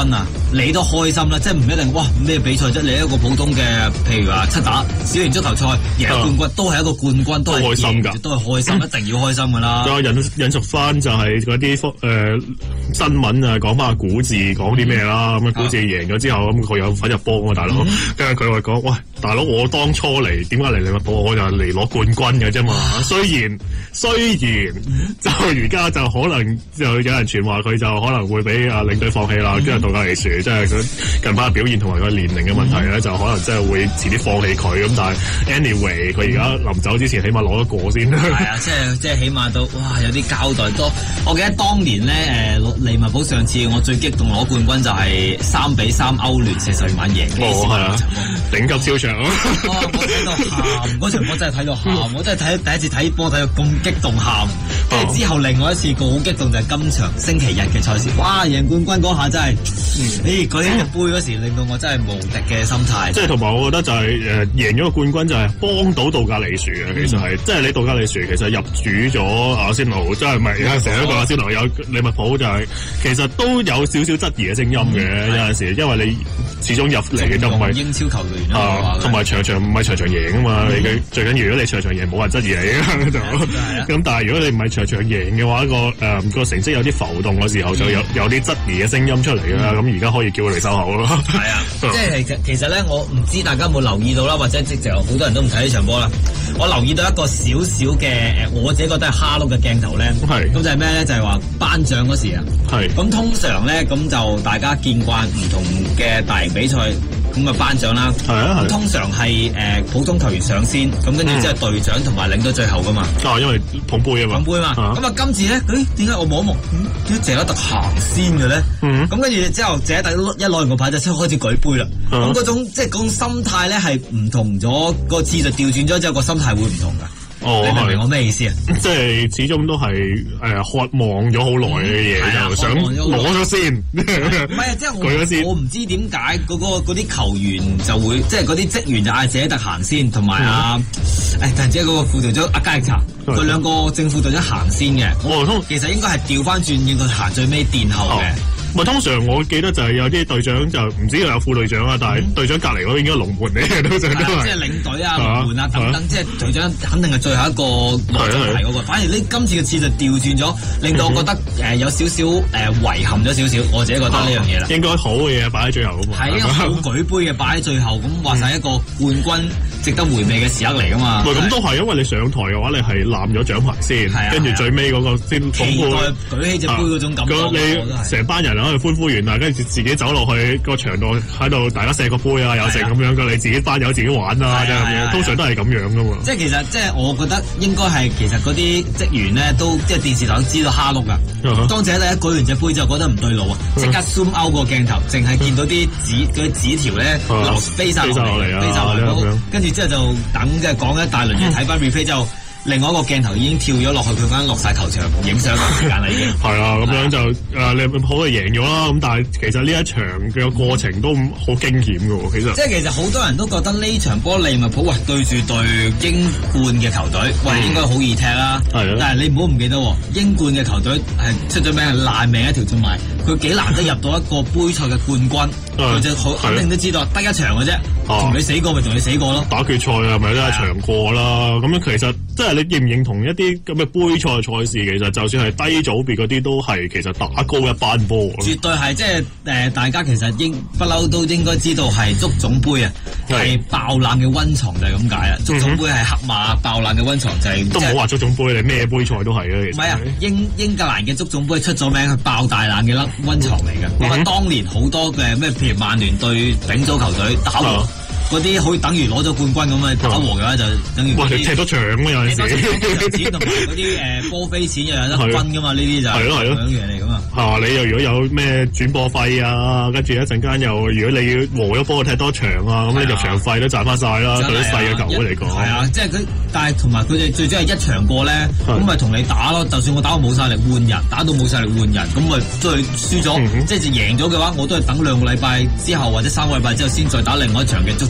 你都開心啦，即係唔一定哇咩比賽啫，你一個普通嘅，譬如話七打小型足球賽贏冠軍，都係一個冠軍，都係開心㗎， 都係開心，一定要開心㗎啦。 再引引述翻就係嗰啲誒新聞啊，講翻阿古治講啲咩啦，咁啊古治贏咗之後，咁佢有份入波啊，大佬，跟住佢話講，喂，大佬，我當初嚟點解嚟利物浦？我就嚟攞冠軍嘅啫嘛。雖然雖然就而家就可能就有人傳話佢就可能會俾啊領隊放棄啦，跟住杜格尼殊即係佢近排嘅表現同埋佢年齡嘅問題咧，就可能真係會遲啲放棄佢咁。但係 anyway， 佢而家臨走之前，起碼攞一個先。 係啊，即係即係起碼都哇有啲交代多。我記得當年咧誒利物浦上次我最激動攞冠軍就係三比三歐聯四十二晚贏。 哦，係啊，頂級超場。 哦，我睇到喊，嗰場波真係睇到喊，我真係睇第一次睇波睇到咁激動喊。跟住之後另外一次個好激動就係今場星期日嘅賽事，哇！贏冠軍嗰下真係，誒舉起隻杯嗰時令到我真係無敵嘅心態。 即係同埋我覺得就係誒贏咗個冠軍就係幫到杜格尼殊嘅，其實係即係你杜格尼殊其實入主咗阿仙奴，即係咪而家成日都講阿仙奴有利物浦就係其實都有少少質疑嘅聲音嘅，有陣時因為你始終入嚟嘅就唔係英超球員啊， 同埋場場唔係場場贏啊嘛，你嘅最緊要如果你場場贏冇人質疑你就咁，但係如果你唔係場場贏嘅話，個誒個成績有啲浮動嘅時候，就有有啲質疑嘅聲音出嚟啦。咁而家可以叫佢嚟收口咯。 係啊，即係其實其實咧，我唔知大家有冇留意到啦，或者即係好多人都唔睇呢場波啦。我留意到一個少少嘅誒，我自己覺得係蝦碌嘅鏡頭咧。係。咁就係咩咧？就係話頒獎嗰時啊。係。咁通常咧，咁就大家見慣唔同嘅大型比賽。咁啊頒獎啦，係啊，咁通常係誒、呃、普通球員上先，咁跟住之後隊長同埋領到最後噶嘛。啊，因為捧杯啊嘛。捧杯嘛。咁啊今次咧，誒點解我望一望，點解謝拉特行先嘅咧？咁跟住之後謝拉特一攞完個牌就即刻開始舉杯啦。咁、嗯、嗰種即係嗰種心態咧係唔同咗，個次序調轉咗之後個心態會唔同噶。哦，你明唔明我咩意思啊？即係始終都係誒渴望咗好耐嘅嘢，就想攞咗先。唔係啊，即係我我唔知點解嗰個嗰啲球員就會，即係嗰啲職員就嗌謝特行先，同埋啊誒，突然之間嗰個副隊長阿加力查，佢兩個正副隊長行先嘅。哦，其實應該係調翻轉，應該行最尾墊後嘅。唔係通常我記得就係有啲隊長就唔知有副隊長啊，但係隊長隔離嗰個應該龍門嚟嘅，通常都係即係領隊啊、龍門啊等等，即係隊長肯定係最後一個落咗牌嗰個。反而呢今次嘅次就調轉咗，令到我覺得誒有少少誒遺憾咗少少，我自己覺得呢樣嘢啦。應該好嘅嘢擺喺最後啊嘛。係一個好舉杯嘅擺喺最後，咁話晒一個冠軍值得回味嘅時刻嚟噶嘛。咁都係，因為你上台嘅話，你係攬咗獎牌先，跟住最尾嗰個先期待舉起隻杯嗰種感覺。你成班人去歡呼完啦，跟住自己走落去個場度喺度，大家錫個杯啊，有成咁樣噶，你自己班友自己玩啊，即係咁樣，通常都係咁樣噶嘛。即係其實即係我覺得應該係其實嗰啲職員咧都即係電視台都知道蝦碌噶。Uh-huh. 當謝拉特舉完隻杯之後，覺得唔對路啊，即刻 zoom out 個鏡頭，淨係見到啲紙嗰啲紙條咧流飛晒落嚟，飛晒落嚟，跟住之後就等即係講一大輪嘢，睇翻 replay 之後。另外一個鏡頭已經跳咗落去佢間落晒球場影相嘅時間啦，已經係啊，咁樣就誒利物浦就贏咗啦。咁但係其實呢一場嘅過程都好驚險嘅喎，其實即係其實好多人都覺得呢場波利物浦喂對住對英冠嘅球隊，喂、嗯、應該好易踢啦。係啊，但係你唔好唔記得英冠嘅球隊係出咗名係爛命一條，同埋佢幾難得入到一個杯賽嘅冠軍，佢就好肯定都知道得一場嘅啫，同、啊、你死過咪同你死過咯。打決賽啊，咪都係場過啦。咁樣其實即係。你認唔認同一啲咁嘅杯賽賽事？其實就算係低組別嗰啲，都係其實打高一班波。絕對係，即係誒，大家其實應不嬲都應該知道係足總杯啊，係爆冷嘅溫床就係咁解啊。足總杯係黑馬爆冷嘅溫床就係、是。都唔好話足總杯，你咩杯賽都係啊。其實唔係啊，英英格蘭嘅足總杯出咗名係爆大冷嘅粒溫床嚟嘅。因為當年好多嘅咩，譬如曼聯對丙組球隊打和。啊嗰啲好等於攞咗冠軍咁啊！打和嘅話就等於哇！你踢到場啊，有陣時錢同埋嗰啲誒波飛錢又有得分噶嘛？呢啲就係咯係咯兩樣嘢嚟噶嘛。係你又如果有咩轉播費啊，跟住一陣間又如果你要和咗波踢多場啊，咁你入場費都賺翻晒啦。對啲細嘅球會嚟講，係啊，即係佢，但係同埋佢哋最主要係一場過咧，咁咪同你打咯。就算我打到冇晒力換人，打到冇晒力換人，咁咪都係輸咗。即係贏咗嘅話，我都係等兩個禮拜之後或者三個禮拜之後先再打另外一場嘅足。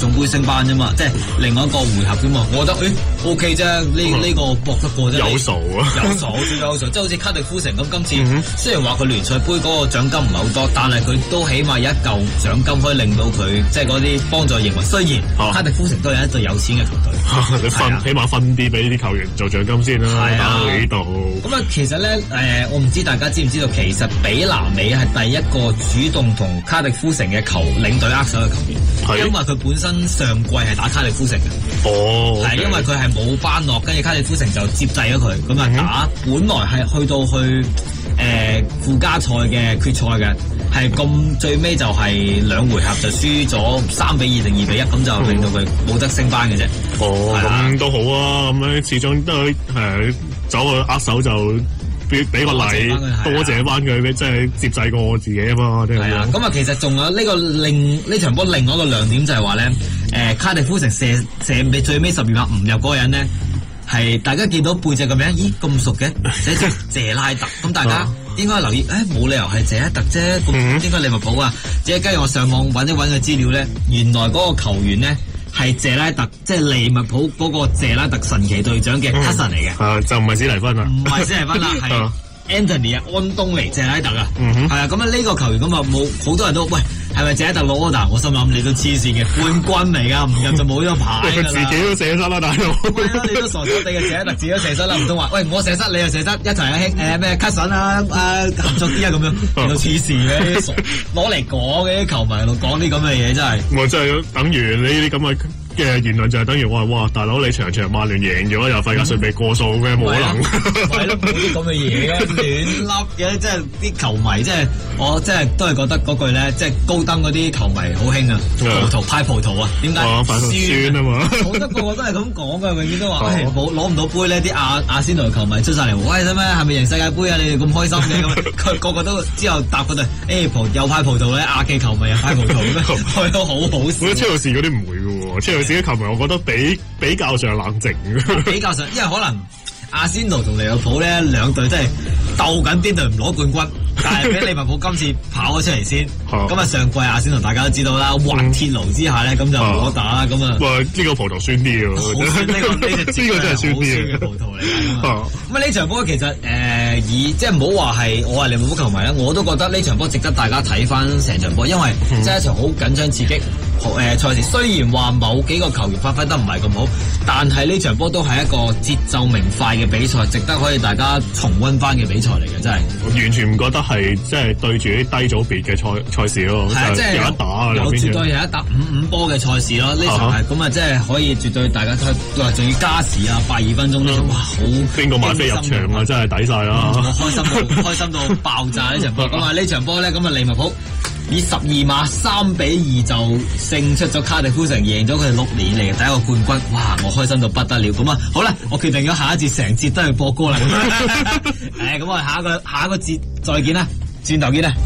總杯升班啫嘛，即係另外一個回合啫嘛。我覺得誒 O K 啫，呢呢、嗯、個搏得過啫。 有數啊， 有數最有數，即係好似卡迪夫城咁，今次、嗯、雖然話佢聯賽杯嗰個獎金唔係好多，但係佢都起碼有一嚿獎金可以令到佢即係嗰啲幫助營運。雖然、啊、卡迪夫城都係一隊有錢嘅球隊， 你分、啊、起碼分啲俾呢啲球員做獎金先啦。係啊，呢度咁啊，其實咧誒、呃，我唔知大家知唔知道，其實比拿美係第一個主動同卡迪夫城嘅球領隊握手嘅球員，因為佢本身上季係打卡迪夫城嘅。哦，係、okay. 因為佢係冇班落，跟住卡迪夫城就接濟咗佢，咁啊打、嗯、本來係去到去誒、呃、附加賽嘅決賽嘅，係咁最尾就係兩回合就輸咗三比二定二比一，咁就令到佢冇得升班嘅啫。 哦，咁都好啊，咁樣始終都誒、呃、走去握手就。俾俾個禮，多謝翻佢，即係接濟過我自己啊嘛。係啊， 咁啊，其實仲有呢個另呢場波另外一個亮點就係話咧，誒、呃、卡迪夫城射射尾最尾十二碼唔入嗰個人咧，係大家見到背脊個名，咦咁熟嘅，寫住謝拉特，咁大家應該留意，誒、哎、冇理由係謝拉特啫，咁、嗯、應該利物浦啊，只係跟住我上網揾一揾嘅資料咧，原來嗰個球員咧。係謝拉特，即係利物浦嗰個謝拉特神奇隊長嘅 cousin 嚟嘅， 啊、嗯、就唔係史提芬啦， 唔係史提芬啦，係 Anthony 啊，安東尼謝拉特啊，係、嗯、啊，咁啊呢個球員咁啊冇好多人都喂係咪謝拉特攞 order？ 我心諗你都黐線嘅冠軍嚟㗎，唔入就冇呢個牌㗎啦，佢自己都射失啦大佬，係啊你都傻咗地嘅謝拉特自己都射失啦，唔通話喂我射失你又射失一齊啊兄誒咩 cousin 啊誒合作啲啊咁樣，你都黐線嘅傻攞嚟講嘅啲球迷喺度講啲咁嘅嘢真係， 我真係等於你呢啲咁嘅。嘅言論就係等於我話哇，大佬你場場曼聯贏咗又費格遜被過數嘅，冇、嗯、可能。 係咯，冇啲咁嘅嘢嘅，亂笠嘅，即係啲球迷，即係我即係都係覺得嗰句咧，即係高登嗰啲球迷好興啊，葡萄派葡萄啊，點解？ 哦，酸啊嘛！ 好多個個都係咁講嘅，永遠都話，冇攞唔到杯咧，啲阿阿仙奴嘅球迷出晒嚟，喂，使咩？係咪贏世界盃啊？你哋咁開心嘅咁，佢個個都之後答嗰對，誒葡又派葡萄咧，亞記球迷又派葡萄咩？開到好好笑。 我覺得車路士嗰啲唔會嘅喎，車路士啲球迷我覺得比比較上冷靜， 比較上，因為可能阿仙奴同利物浦咧兩隊真係鬥緊邊隊唔攞冠軍，但係俾利物浦今次跑咗出嚟先。咁啊上季阿仙奴大家都知道啦，滑鐵盧之下咧咁就冇得打啦。咁啊， 哇！呢個葡萄酸啲喎， 好酸呢個呢個呢個真係酸啲嘅葡萄嚟㗎。咁啊呢場波其實誒、呃、以即係唔好話係我係利物浦球迷啦，我都覺得呢場波值得大家睇翻成場波，因為即係一場好緊張刺激。誒賽事雖然話某幾個球員發揮得唔係咁好，但係呢場波都係一個節奏明快嘅比賽，值得可以大家重溫翻嘅比賽嚟嘅，真係完全唔覺得係即係對住啲低組別嘅賽賽事咯，係啊，即係有得打， 有絕對有一打五五波嘅賽事咯，呢場係咁啊，即係可以絕對大家都話仲要加時啊，八二分鐘呢場哇好邊個買飛入場啊，真係抵晒啦， 我開心到開心到爆炸呢場波，咁啊呢場波咧咁啊利物浦以十二碼三比二就勝出咗卡迪夫城，贏咗佢哋六年嚟嘅第一個冠軍。哇！我開心到不得了。咁啊，好啦，我決定咗下一節成節都係播歌啦。誒，咁我哋下一個下一個節再見啦，轉頭見啦。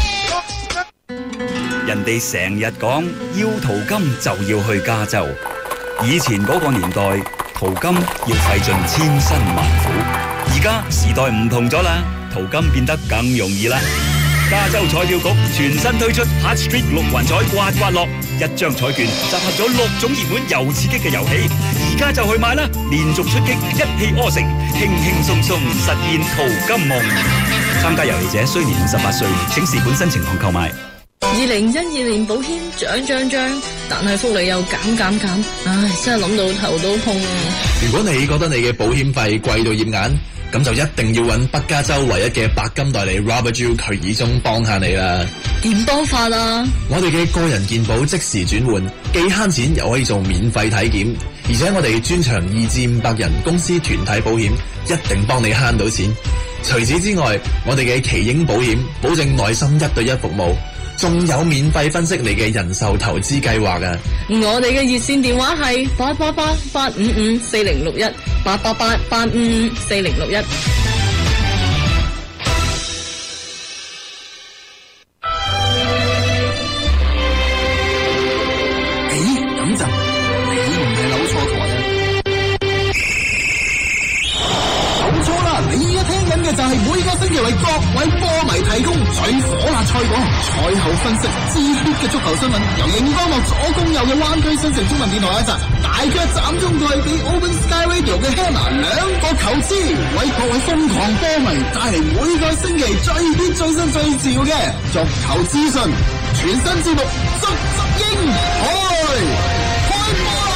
人哋成日講要淘金就要去加州，以前嗰個年代淘金要費盡千辛萬苦，而家時代唔同咗啦，淘金變得更容易啦。加州彩票局全新推出 Hard Street 六環彩刮刮樂，一張彩券集合咗六種熱門又刺激嘅遊戲，而家就去買啦！連續出擊，一氣呵成，輕輕鬆鬆實現淘金夢。參加遊戲者需年五十八歲，請視本身情況購買。 二零一二年保險漲漲漲，但係福利又減減減，唉，真係諗到頭都痛啊！ 如果你覺得你嘅保險費貴到驗眼，咁就一定要揾北加州唯一嘅白金代理 Robert Jill 佢以中幫下你啦。 點幫法啊？ 我哋嘅個人健保即時轉換，既慳錢又可以做免費體檢，而且我哋專長二至五百人公司團體保險，一定幫你慳到錢。除此之外，我哋嘅奇英保險保證內心一對一服務，仲有免費分析你嘅人壽投資計劃㗎。 我哋嘅熱線電話係八八八八五五四零六一八八八八五五四零六一。 誒，等陣，你唔係扭錯台啊？冇錯啦，你而家聽緊嘅就係每個星期為各位波迷提提供最火辣賽果、賽後分析、熱血嘅足球新聞，由熒光幕左攻右嘅灣區新城中文電台一集，大腳斬中佢俾 Open Sky Radio 嘅 Hannah 兩個球支，為各位瘋狂波迷帶嚟每個星期最 hit 最新最潮嘅足球資訊，全新節目足足英開開波啦！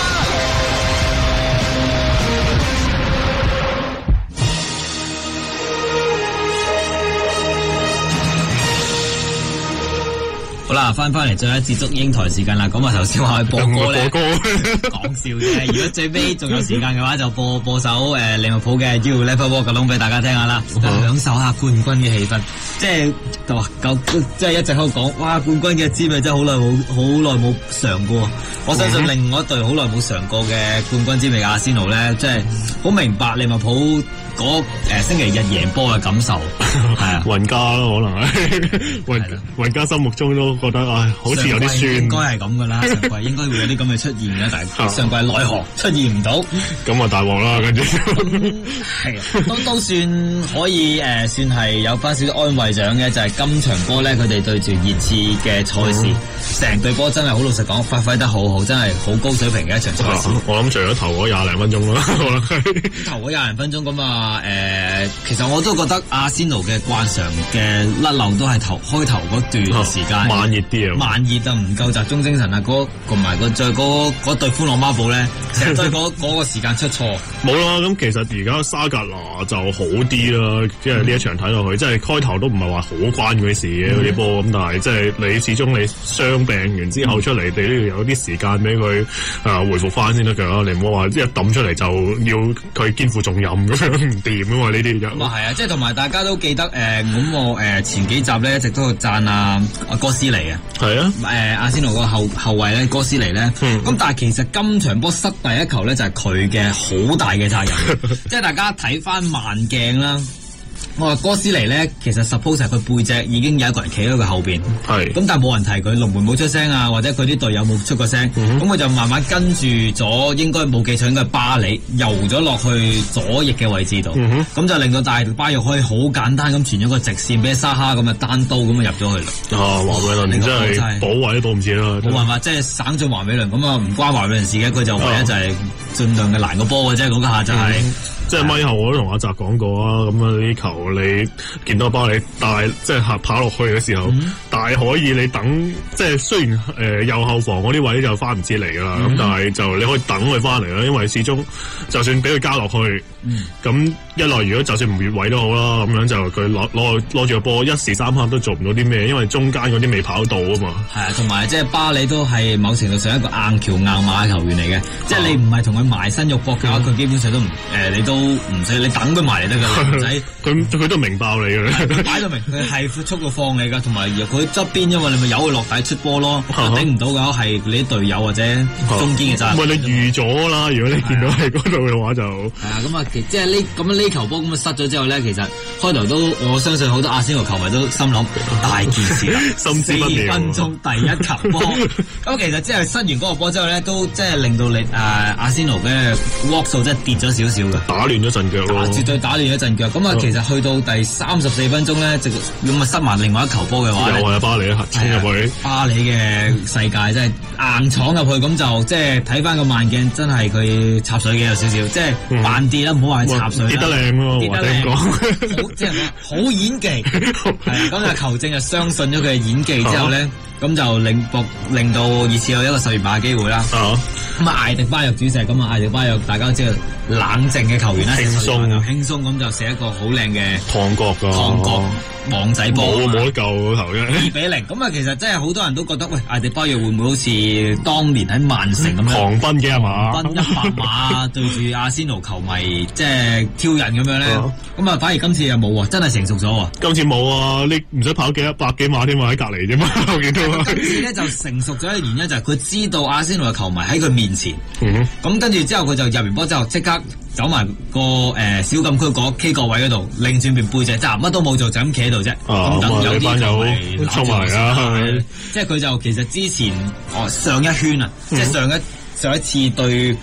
好啦，翻翻嚟最後一節足英台時間啦。咁啊，頭先話去播歌咧，講笑啫。如果最尾仲有時間嘅話，就播播首誒利物浦嘅 You Never Walk Alone 俾大家聽下啦，享受下冠軍嘅氣氛。即係就話夠，即係一直喺度講，哇！冠軍嘅滋味真係好耐冇好耐冇嘗過。我相信另外一隊好耐冇嘗過嘅冠軍滋味嘅阿仙奴咧，即係好明白利物浦嗰誒星期日贏波嘅感受，係啊， 雲加咯，可能係雲雲加心目中都覺得唉，好似有啲酸。 應該係咁噶啦，上季應該會有啲咁嘅出現嘅，但係上季奈何出現唔到， 咁啊大鑊啦，跟住係都都算可以誒、呃，算係有翻少少安慰獎嘅，就係、是、今場波咧，佢哋對住熱刺嘅賽事，成、嗯、隊波真係好老實講，發揮得好好，真係好高水平嘅一場賽事。 啊、我諗除咗頭嗰廿零分鐘啦，可能頭嗰廿零分鐘咁啊。誒、呃，其實我都覺得阿仙奴嘅慣常嘅甩漏都係頭開頭嗰段時間、啊、 慢熱啲啊， 慢熱啊，唔夠集中精神啊，嗰同埋個再嗰嗰對歡樂孖寶咧，成日都係嗰嗰個時間出錯。 冇啦，咁其實而家沙格拿就好啲啦，即係呢一場睇落去，即係開頭都唔係話好關佢事嘅嗰啲波，咁但係即係你始終你傷病完之後出嚟，你都要有啲時間俾佢啊回復翻先得㗎，你唔好話一抌出嚟就要佢肩負重任咁樣。掂啊嘛呢啲就咁啊係啊，即係同埋大家都記得誒，咁、呃、我誒、呃、前幾集咧一直都讚阿阿哥斯尼啊，係啊，誒、呃、阿仙奴個後後衛咧哥斯尼咧，咁、嗯、但係其實今場波失第一球咧就係佢嘅好大嘅責任，即係大家睇翻慢鏡啦。我話哥斯尼咧，其實 suppose 係佢背脊已經有一個人企喺佢後邊，係咁，但係冇人提佢，龍門冇出聲啊，或者佢啲隊友冇出過聲，咁、嗯、佢就慢慢跟住咗，應該冇記錯，應該係巴里游咗落去左翼嘅位置度，咁、嗯、就令到大巴育可以好簡單咁傳咗個直線俾沙哈咁啊單刀咁啊入咗去啦。啊，華美倫真係保位都保唔切啦，冇辦法，即係省咗華美倫，咁啊唔關華美倫事嘅，佢就唯一就係盡量嘅攔個波嘅啫，嗰下就係、是。嗯即係咪後我都同阿澤講過啊，咁啊呢球你見到巴里大即係下跑落去嘅時候，嗯、大可以你等，即係雖然誒、呃、右後防嗰啲位就翻唔切嚟噶啦，咁、嗯、但係就你可以等佢翻嚟啦，因為始終就算俾佢加落去，咁、嗯、一來如果就算唔越位都好啦，咁樣就佢攞攞攞住個波一時三刻都做唔到啲咩，因為中間嗰啲未跑到啊嘛。係啊，同埋即係巴里都係某程度上一個硬橋硬馬嘅球員嚟嘅，即係你唔係同佢埋身肉搏嘅話，佢、嗯、基本上都唔誒、呃、你都。都唔使你等佢埋嚟得噶，唔使佢佢都明爆你噶啦，擺到明佢係速度放你噶，同埋佢側邊，因為你咪由佢落底出波咯，頂唔到嘅話係你啲隊友或者中堅嘅責任。唔係你預咗啦，如果你見到喺嗰度嘅話就係啊，咁啊，即係呢咁樣呢球波咁啊失咗之後咧，其實開頭都我相信好多阿仙奴球迷都心諗大件事啦，心知不妙。四分鐘第一球波，咁其實即係失完嗰個波之後咧，都即係令到你誒阿仙奴嘅 walk 數真係跌咗少少嘅，打亂咗陣腳咯，絕對打亂咗陣腳。咁啊，其實去到第三十四分鐘咧，直咁啊失埋另外一球波嘅話咧，又係巴里啊，衝入去，巴里嘅世界真係硬闖入去，咁就即係睇翻個慢鏡，真係佢插水嘅有少少，即係慢跌啦，唔好話插水，跌得靚咯，跌得靚，好即係好演技，係咁啊，球證就相信咗佢嘅演技之後咧。咁就令博令到熱刺有一個十二碼嘅機會啦。咁啊，艾迪巴約主射，咁啊，艾迪巴約大家都知道冷靜嘅球員啦，輕鬆輕鬆咁就射一個好靚嘅趟角噶，趟角網仔波，冇冇得救嗰頭啫。二比零，咁啊，其實真係好多人都覺得，喂，艾迪巴約會唔會好似當年喺曼城咁樣狂奔嘅係嘛？奔一百碼對住阿仙奴球迷，即係挑釁咁樣咧。咁啊，反而今次又冇喎，真係成熟咗喎。今次冇啊，你唔使跑幾一百幾碼添嘛，喺隔離啫嘛，我見到。今次咧就成熟咗嘅原因就係佢知道阿仙奴嘅球迷喺佢面前，咁、嗯、跟住之後佢就入完波之後即刻走埋個誒、呃、小禁區嗰 K 角位嗰度，擰轉邊背脊，即係乜都冇做，就咁企喺度啫。咁、啊、等有啲球迷衝埋啊！即係佢就其實之前哦上一圈啊，嗯、即係上一上一次對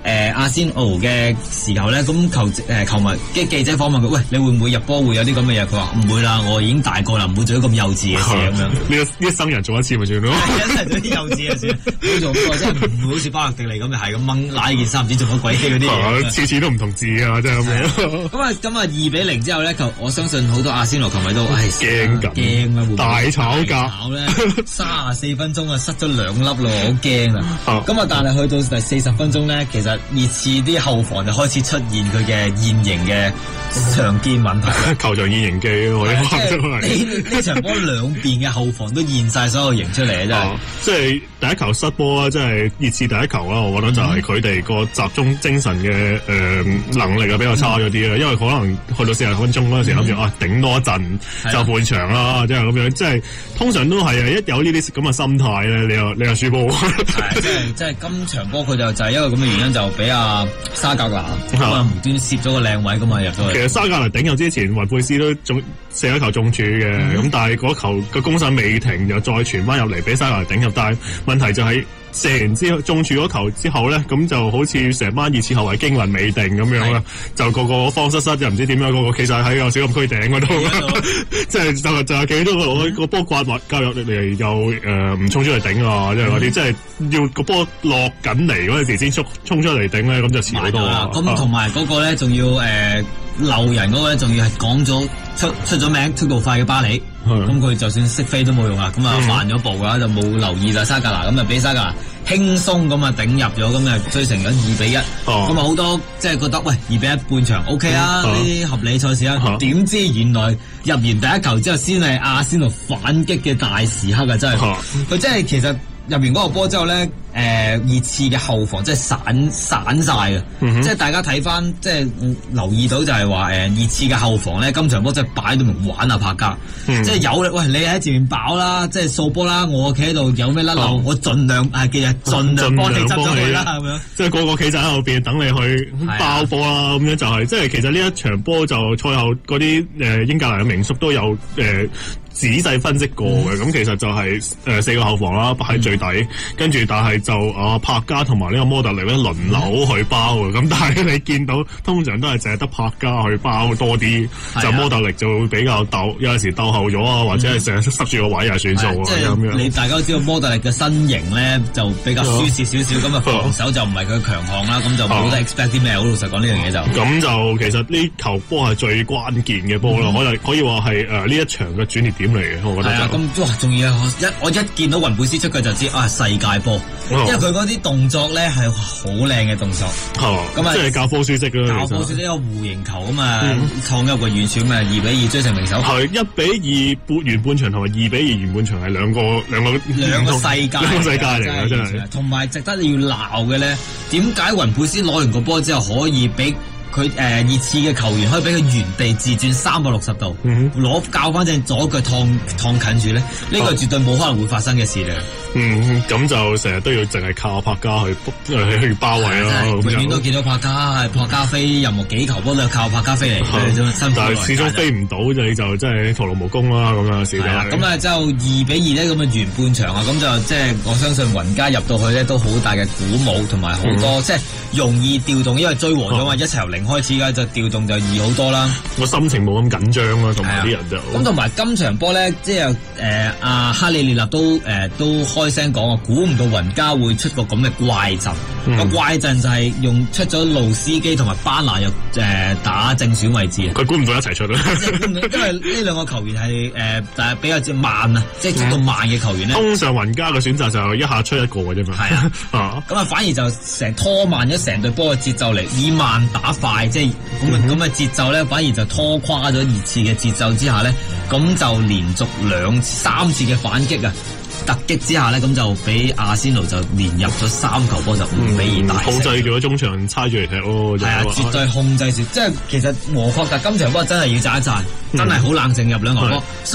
誒阿仙奴嘅時候咧，咁球誒球迷嘅記者訪問佢，喂，你會唔會入波會有啲咁嘅嘢？佢話唔會啦，我已經大個啦，唔會做啲咁幼稚嘅事咁樣。 呢一生人做一次咪算咯。 一生做啲幼稚嘅事，冇做過，即係唔會好似巴洛迪尼咁，就係咁掹拉件衫，唔知做乜鬼嗰啲嘢。 次次都唔同字啊，真係咁樣。 咁啊，咁啊，二比零之後咧，球我相信好多阿仙奴球迷都唉驚緊， 驚啊！ 大炒價炒咧，三十四分鐘啊，失咗兩粒咯，好驚啊！咁啊，但係去到第四十分鐘咧，其實熱刺啲後防就開始出現佢嘅現形嘅常見問題。 球場現形機，我啲話都係。 呢呢場波兩邊嘅後防都現晒所有形出嚟啊！ 真係，即係第一球失波啦，即係熱刺第一球啦，我覺得就係佢哋個集中精神嘅誒能力啊比較差咗啲啦，因為可能去到四十分鐘嗰陣時諗住啊頂多一陣就半場啦，即係咁樣，即係通常都係啊，一有呢啲咁嘅心態咧，你又你又輸波。 係即係即係今場波佢就就係因為咁嘅原因就俾阿沙格拿咁啊無端攝咗個靚位咁啊入咗去。 其實沙格拿頂入之前，雲佩斯都中射一球中柱嘅，咁、嗯、但係嗰球個攻勢未停，又再傳翻入嚟俾沙格拿頂入，但係問題就係、是。射完之後中柱嗰球之後咧，咁就好似成班熱刺後衞驚魂未定咁樣啦，就個個慌失失又唔知點樣，個個企晒喺個小禁區頂嗰度，即係就就係企到攞個波刮滑交入嚟又誒唔衝出嚟頂啊！即係嗰啲即係要個波落緊嚟嗰陣時先衝衝出嚟頂咧，咁就遲好多啦。 咁同埋嗰個咧仲要誒漏人嗰個咧，仲要係講咗出出咗名速度快嘅巴里。咁佢就算識飛都冇用啊！咁啊慢咗步嘅話就冇留意啦沙格拿，咁啊俾沙格拿輕鬆咁啊頂入咗，咁啊追成咗二比一。咁啊好多即係覺得喂二比一半場 O K 啊，呢啲合理賽事啊。點知原來入完第一球之後先係阿仙奴反擊嘅大時刻啊！真係佢真係其實入完嗰個波之後咧，誒熱刺嘅後防真係散散晒啊！即係大家睇翻即係留意到就係話誒熱刺嘅後防咧，今場波真係擺到明玩啊柏加。嗯、即係有力，喂！你喺前面爆啦，即係掃波啦，我企喺度有咩甩漏，哦、我盡量係其實盡量幫你執咗佢啦，係咪啊？ 即係個個企晒喺後邊等你去爆波啦，咁樣就係、是、即係其實呢一場波就賽後嗰啲誒英格蘭嘅名宿都有誒。呃仔細分析過嘅，咁、嗯、其實就係、是、誒、呃、四個後防啦，擺喺最底，嗯、跟住但係就啊柏加同埋呢個摩特力咧輪流去包嘅，咁、嗯、但係你見到通常都係淨係得柏加去包多啲，嗯、就摩特力就會比較鬥，有陣時鬥後咗啊，或者係成日塞住個位啊算數啊咁樣。 你大家都知道摩特力嘅身形咧就比較舒適少少，咁啊防守就唔係佢強項啦，咁就冇得 expect 啲咩。好老實講呢樣嘢就。 咁就其實呢球波係最關鍵嘅波啦，可能可以話係誒呢一場嘅轉捩點嚟嘅，我覺得。係啊， 咁哇，仲要一我一見到雲佩斯出佢就知啊世界波，因為佢嗰啲動作咧係好靚嘅動作。咁啊， 即係教科書式啦。 教科書呢個弧形球啊嘛，創入個遠處啊嘛，二比二追成平手。 係一比二半完半場同埋二比二完半場係兩個兩個兩個世界， 兩個世界嚟嘅真係。 同埋值得你要鬧嘅咧，點解雲佩斯攞完個波之後可以俾？佢誒熱刺嘅球員可以俾佢原地自轉三百六十度，攞教翻正左腳燙燙近住咧，呢、這個絕對冇可能會發生嘅事嚟。 嗯，咁就成日都要淨係靠柏加去去去包圍咯。 永遠都見到柏加係柏加飛，任何幾球波都係靠柏加飛嚟。 但係始終飛唔到，你就真係徒勞無功啦咁樣。係啦， 咁啊之後二比二咧咁啊完半場啊，咁就即係我相信雲加入到去咧都好大嘅鼓舞，同埋好多、嗯、即係容易調動，因為追和咗嘛，啊、一齊由零開始嘅就調動就易好多啦。 我心情冇咁緊張啦，同埋啲人就咁，同埋今場波咧，即係誒阿哈利列納都誒、呃、都開聲講啊，估唔到雲加會出個咁嘅怪陣。個、嗯、怪陣就係用出咗路斯基同埋巴拿又誒打正選位置啊。 佢估唔到一齊出啦， 因為呢兩個球員係誒但係比較之慢啊，即係速度慢嘅球員咧。 通常雲加嘅選擇就一下出一個嘅啫嘛。 係啊，咁啊反而就成拖慢咗成隊波嘅節奏嚟，以慢打快，即係咁啊咁嘅節奏咧，反而就拖垮咗熱刺嘅節奏之下咧，咁就連續兩三次嘅反擊啊！突擊之下咧，咁就俾阿仙奴就連入咗三球波，就五比二大勝、嗯、控制住咗中場，猜住嚟踢咯。係啊，絕對控制住，即係其實和確特今場波真係要讚一讚，嗯、真係好冷靜入兩球波。嗯、雖然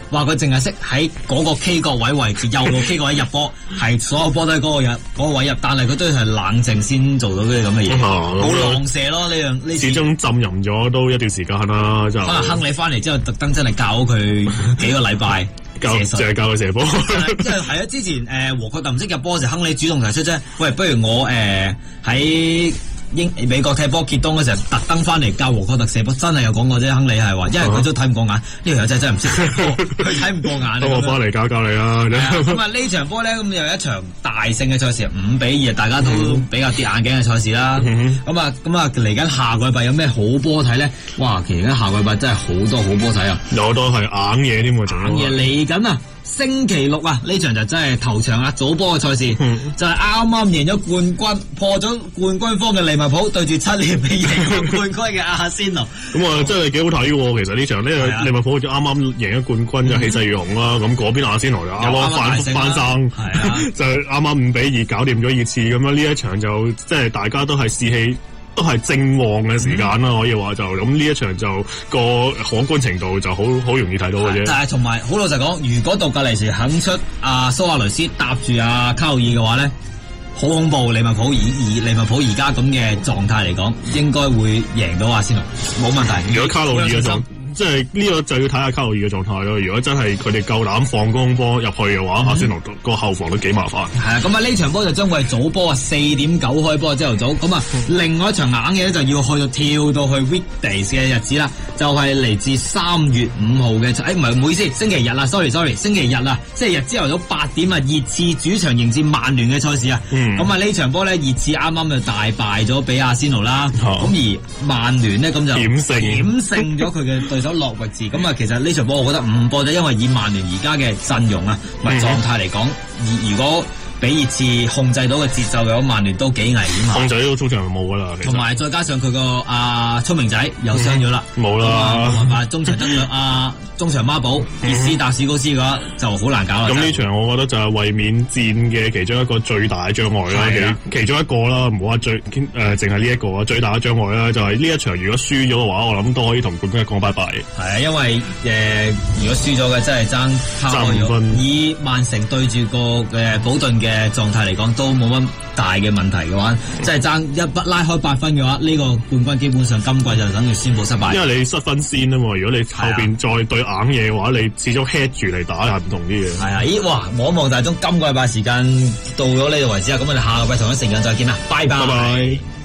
哇！佢淨係識喺嗰個 K 角位位置，右路 K 角位入波，係所有波都喺嗰個入嗰、嗰個位入，但係佢都係冷靜先做到呢啲咁嘅嘢，冇浪射咯呢樣呢。始終浸淫咗都一段時間啦，就可能亨利翻嚟之後，特登真係教佢幾個禮拜。 教淨係教佢射波， 即係係啊！之前誒、呃、和確特唔識入波嘅時候，亨利主動提出啫。喂，不如我誒喺、呃、英美國踢波揭東嘅時候，特登翻嚟教和確特射波，真係有講過啫。亨利係話，因為佢都睇唔過眼，呢條友仔真係唔識射波，佢睇唔過眼。 等我翻嚟教教你啦。 咁啊呢場波咧，咁又一場大勝嘅賽事，五比二，大家都比較跌眼鏡嘅賽事啦。咁啊咁啊嚟緊下個禮拜有咩好波睇咧？哇！其實而家下個禮拜真係好多好波睇啊！ 有好多係硬嘢添喎，仲硬嘢嚟緊啊！星期六啊，呢場就真係頭場啊，早波嘅賽事，嗯、就係啱啱贏咗冠軍，破咗冠軍方嘅利物浦對住七年未贏過冠軍嘅阿仙奴。 咁啊，真係幾好睇喎！其實呢場呢個利物浦就啱啱贏咗冠軍，就氣勢如虹啦。咁嗰邊阿仙奴就啱啱翻翻生，就啱啱五比二搞掂咗熱刺。咁樣呢一場就即係大家都係士氣。都係正旺嘅時間啦，嗯、可以話就咁呢一場就個可觀程度就好好容易睇到嘅啫。 但係同埋好老實講，如果杜格尼斯肯出阿、啊、蘇亞雷斯搭住阿卡路爾嘅話咧，好恐怖。利物浦以以利物浦而家咁嘅狀態嚟講，應該會贏到阿仙奴，冇問題。 如果卡路爾嘅狀即係呢個就要睇下卡路爾嘅狀態咯。如果真係佢哋夠膽放攻波入去嘅話，嗯、阿仙奴個後防都幾麻煩。係啊，咁啊呢場波就將會係早波啊，四點九開波朝頭早。咁啊，另外一場硬嘅咧就要去到跳到去 weekdays 嘅日子啦，就係、是、嚟自三月五號嘅。誒唔係，唔好意思，星期日啦 ，sorry sorry，星期日啊，星期日朝頭早八點啊，熱刺主場迎戰曼聯嘅賽事啊。咁啊、嗯、呢場波咧，熱刺啱啱就大敗咗俾阿仙奴啦。咁、哦、而曼聯呢，咁就險勝險勝咗佢嘅對手。落域治咁啊，其實呢場波我覺得唔波啫，因為以曼聯而家嘅陣容啊，同埋狀態嚟講，而如果俾熱刺控制到嘅節奏嘅話，曼聯都幾危險。 控制到中場冇噶啦， 同埋再加上佢個阿聰明仔又傷咗啦， 冇啦， 同埋中場得咗阿中場孖寶傑斯達史高斯嘅話就好難搞啦。 咁呢場我覺得就係衛冕戰嘅其中一個最大嘅障礙啦，其其中一個啦，唔好話最誒淨係呢一個啊，最大嘅障礙啦，就係呢一場如果輸咗嘅話，我諗都可以同冠軍講拜拜。 係啊，因為誒、呃、如果輸咗嘅真係爭差五分，以曼城對住個誒保頓嘅嘅狀態嚟講都冇乜大嘅問題嘅話，即係爭一筆拉開八分嘅話，呢、這個冠軍基本上今季就等於宣布失敗。 因為你失分先啊嘛，如果你後邊再對硬嘢嘅話，你始終 head 住嚟打係唔同啲嘅。 係啊，咦哇！望一望大鐘，今個禮拜時間到咗呢度為止啊，咁我哋下個禮拜同一時間再見啦，拜拜。拜拜。